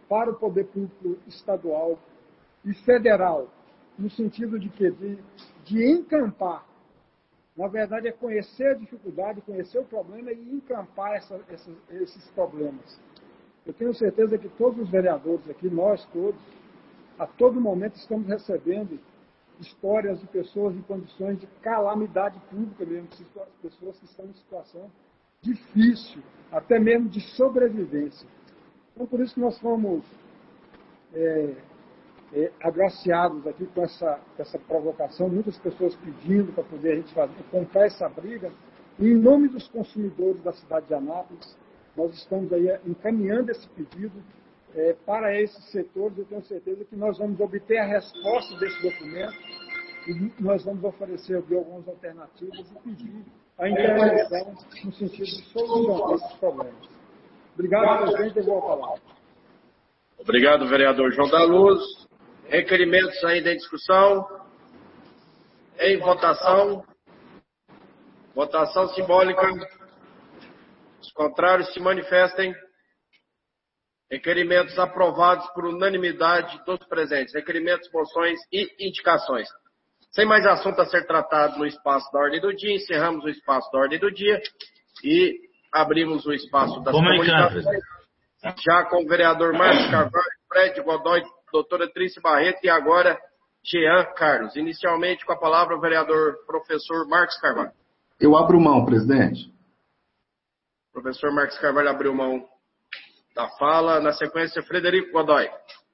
Speaker 9: para o poder público estadual e federal, no sentido de que de, de encampar. Na verdade, é conhecer a dificuldade, conhecer o problema e encampar essa, essa, esses problemas. Eu tenho certeza que todos os vereadores aqui, nós todos, a todo momento estamos recebendo histórias de pessoas em condições de calamidade pública mesmo, pessoas que estão em situação difícil, até mesmo de sobrevivência. Então, por isso que nós fomos é, é, agraciados aqui com essa, essa provocação, muitas pessoas pedindo para poder a gente fazer, comprar essa briga. E, em nome dos consumidores da cidade de Anápolis, nós estamos aí encaminhando esse pedido é, para esses setores. Eu tenho certeza que nós vamos obter a resposta desse documento e nós vamos oferecer aqui algumas alternativas e pedir a intervenção no sentido de solucionar esses problemas. Obrigado, presidente, eu vou a palavra.
Speaker 1: Obrigado, vereador João da Luz. Requerimentos ainda em discussão. Em votação. Votação simbólica. Os contrários se manifestem. Requerimentos aprovados por unanimidade dos presentes. Requerimentos, moções e indicações. Sem mais assunto a ser tratado no espaço da ordem do dia, encerramos o espaço da ordem do dia e abrimos o espaço das comunicações. Já com o vereador Márcio Carvalho, Fred Godoy, doutora Trícia Barreto e agora Jean Carlos. Inicialmente com a palavra o vereador professor Marcos Carvalho.
Speaker 13: Eu abro mão, presidente.
Speaker 1: O professor Marcos Carvalho abriu mão da fala. Na sequência, Frederico Godoy.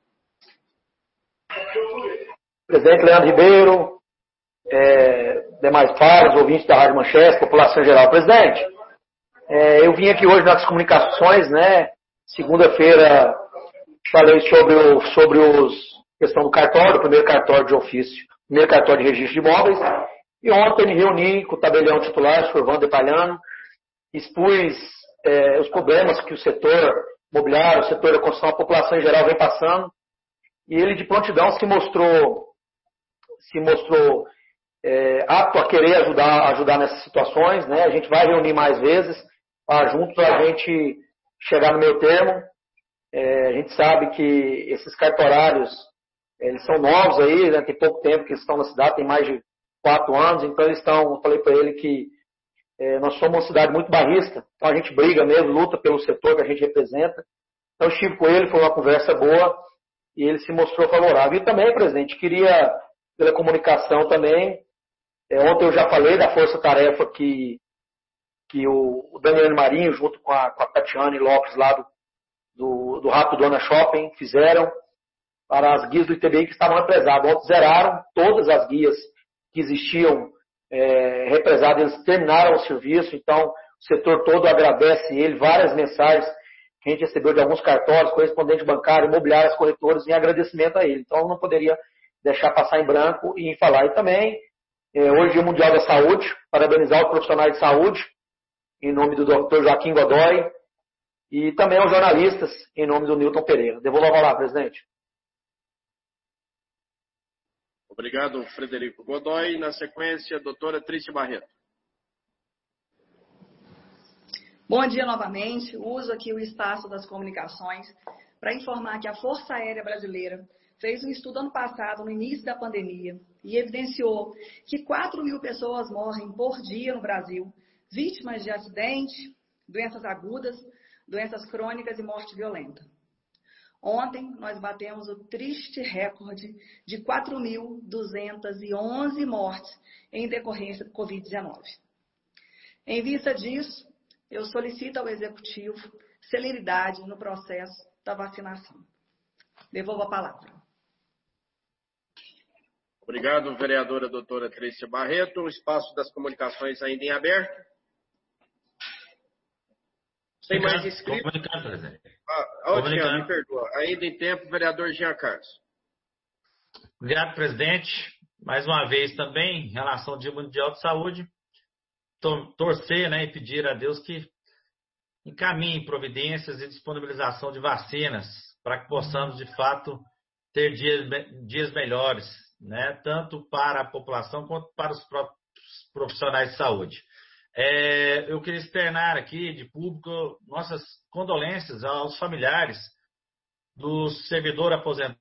Speaker 19: Presidente Leandro Ribeiro, é, demais pares, ouvintes da Rádio Manchester, população geral. Presidente, é, eu vim aqui hoje nas comunicações, né? Segunda-feira falei sobre o sobre os questão do cartório, o primeiro cartório de ofício, primeiro cartório de registro de imóveis. E ontem me reuni com o tabelião titular, o senhor Wander Palhano, expus é, os problemas que o setor imobiliário, o setor da construção, a população em geral vem passando. E ele de prontidão se mostrou se mostrou é, apto a querer ajudar, ajudar nessas situações, né? A gente vai reunir mais vezes para juntos a gente chegar no meio termo. É, a gente sabe que esses cartorários, eles são novos aí, né? Tem pouco tempo que eles estão na cidade, tem mais de quatro anos, então eles estão, eu falei para ele que é, nós somos uma cidade muito barrista, então a gente briga mesmo, luta pelo setor que a gente representa. Então eu estive com ele, foi uma conversa boa e ele se mostrou favorável. E também, presidente, queria pela comunicação também. É, ontem eu já falei da força-tarefa que, que o, o Daniel Marinho, junto com a, com a Tatiane Lopes, lá do, do, do Rato Dona Shopping, fizeram para as guias do I T B I que estavam represadas. Ontem zeraram todas as guias que existiam é, represadas, eles terminaram o serviço, então o setor todo agradece ele, várias mensagens que a gente recebeu de alguns cartórios, correspondente bancário, imobiliários, corretores, em agradecimento a ele. Então eu não poderia deixar passar em branco e falar. E também, é, hoje, Dia Mundial da Saúde, parabenizar os profissionais de saúde, em nome do doutor Joaquim Godoy, e também aos jornalistas, em nome do Nilton Pereira. Devolvo a palavra, presidente.
Speaker 1: Obrigado, Frederico Godoy. Na sequência, a doutora Trícia Barreto.
Speaker 8: Bom dia novamente. Uso aqui o espaço das comunicações para informar que a Força Aérea Brasileira fez um estudo ano passado, no início da pandemia, e evidenciou que quatro mil pessoas morrem por dia no Brasil, vítimas de acidente, doenças agudas, doenças crônicas e morte violenta. Ontem, nós batemos o triste recorde de quatro mil duzentas e onze mortes em decorrência do covid dezenove. Em vista disso, eu solicito ao Executivo celeridade no processo da vacinação. Devolvo a palavra.
Speaker 1: Obrigado, vereadora doutora Trícia Barreto. O espaço das comunicações ainda em aberto. Sem mais inscritos.
Speaker 12: Comunicando, presidente.
Speaker 1: Ah, oh, Jean, me perdoa. Ainda em tempo, vereador Jean Carlos.
Speaker 12: Obrigado, presidente. Mais uma vez também, em relação ao Dia Mundial de Saúde, torcer, né, e pedir a Deus que encaminhe providências e disponibilização de vacinas para que possamos, de fato, ter dias, dias melhores, né, tanto para a população quanto para os próprios profissionais de saúde. É, eu queria externar aqui, de público, nossas condolências aos familiares do servidor aposentado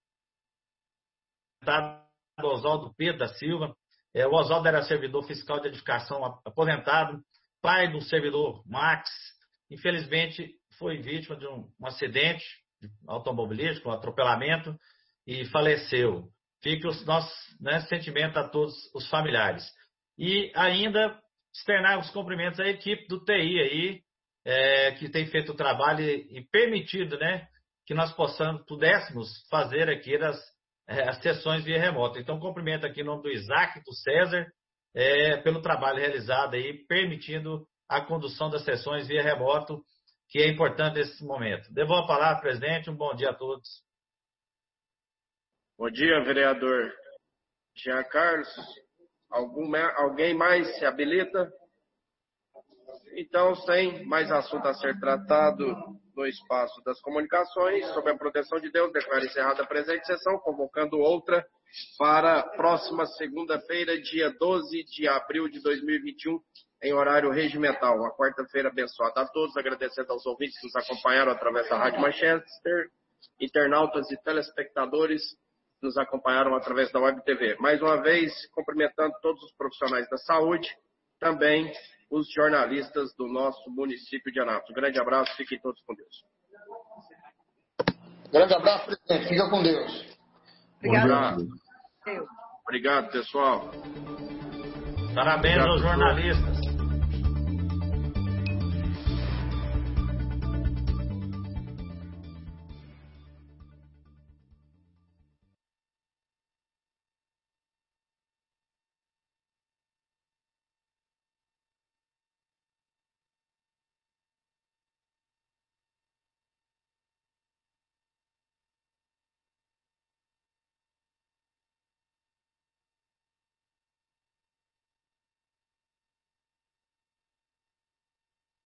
Speaker 12: Oswaldo Pedro da Silva. É, o Oswaldo era servidor fiscal de edificação aposentado, pai do servidor Max. Infelizmente, foi vítima de um, um acidente automobilístico, um atropelamento, e faleceu. Fica o nosso, né, sentimento a todos os familiares. E ainda externar os cumprimentos à equipe do T I aí, é, que tem feito o trabalho e, e permitido, né, que nós possamos, pudéssemos fazer aqui as, é, as sessões via remota. Então, cumprimento aqui em nome do Isaac e do César, é, pelo trabalho realizado aí, permitindo a condução das sessões via remoto, que é importante nesse momento. Devolvo a palavra, presidente. Um bom dia a todos.
Speaker 1: Bom dia, vereador Jean Carlos. Algum, alguém mais se habilita? Então, sem mais assunto a ser tratado no espaço das comunicações, sob a proteção de Deus, declaro encerrada a presente sessão, convocando outra para a próxima segunda-feira, dia doze de abril de dois mil e vinte e um, em horário regimental. Uma quarta-feira abençoada a todos, agradecendo aos ouvintes que nos acompanharam através da Rádio Manchester, internautas e telespectadores que nos acompanharam através da Web T V. Mais uma vez, cumprimentando todos os profissionais da saúde, também os jornalistas do nosso município de Anápolis. Um grande abraço, fiquem todos com Deus.
Speaker 16: Grande abraço, presidente. Fica com Deus.
Speaker 1: Obrigado. Obrigado, pessoal.
Speaker 12: Parabéns aos jornalistas.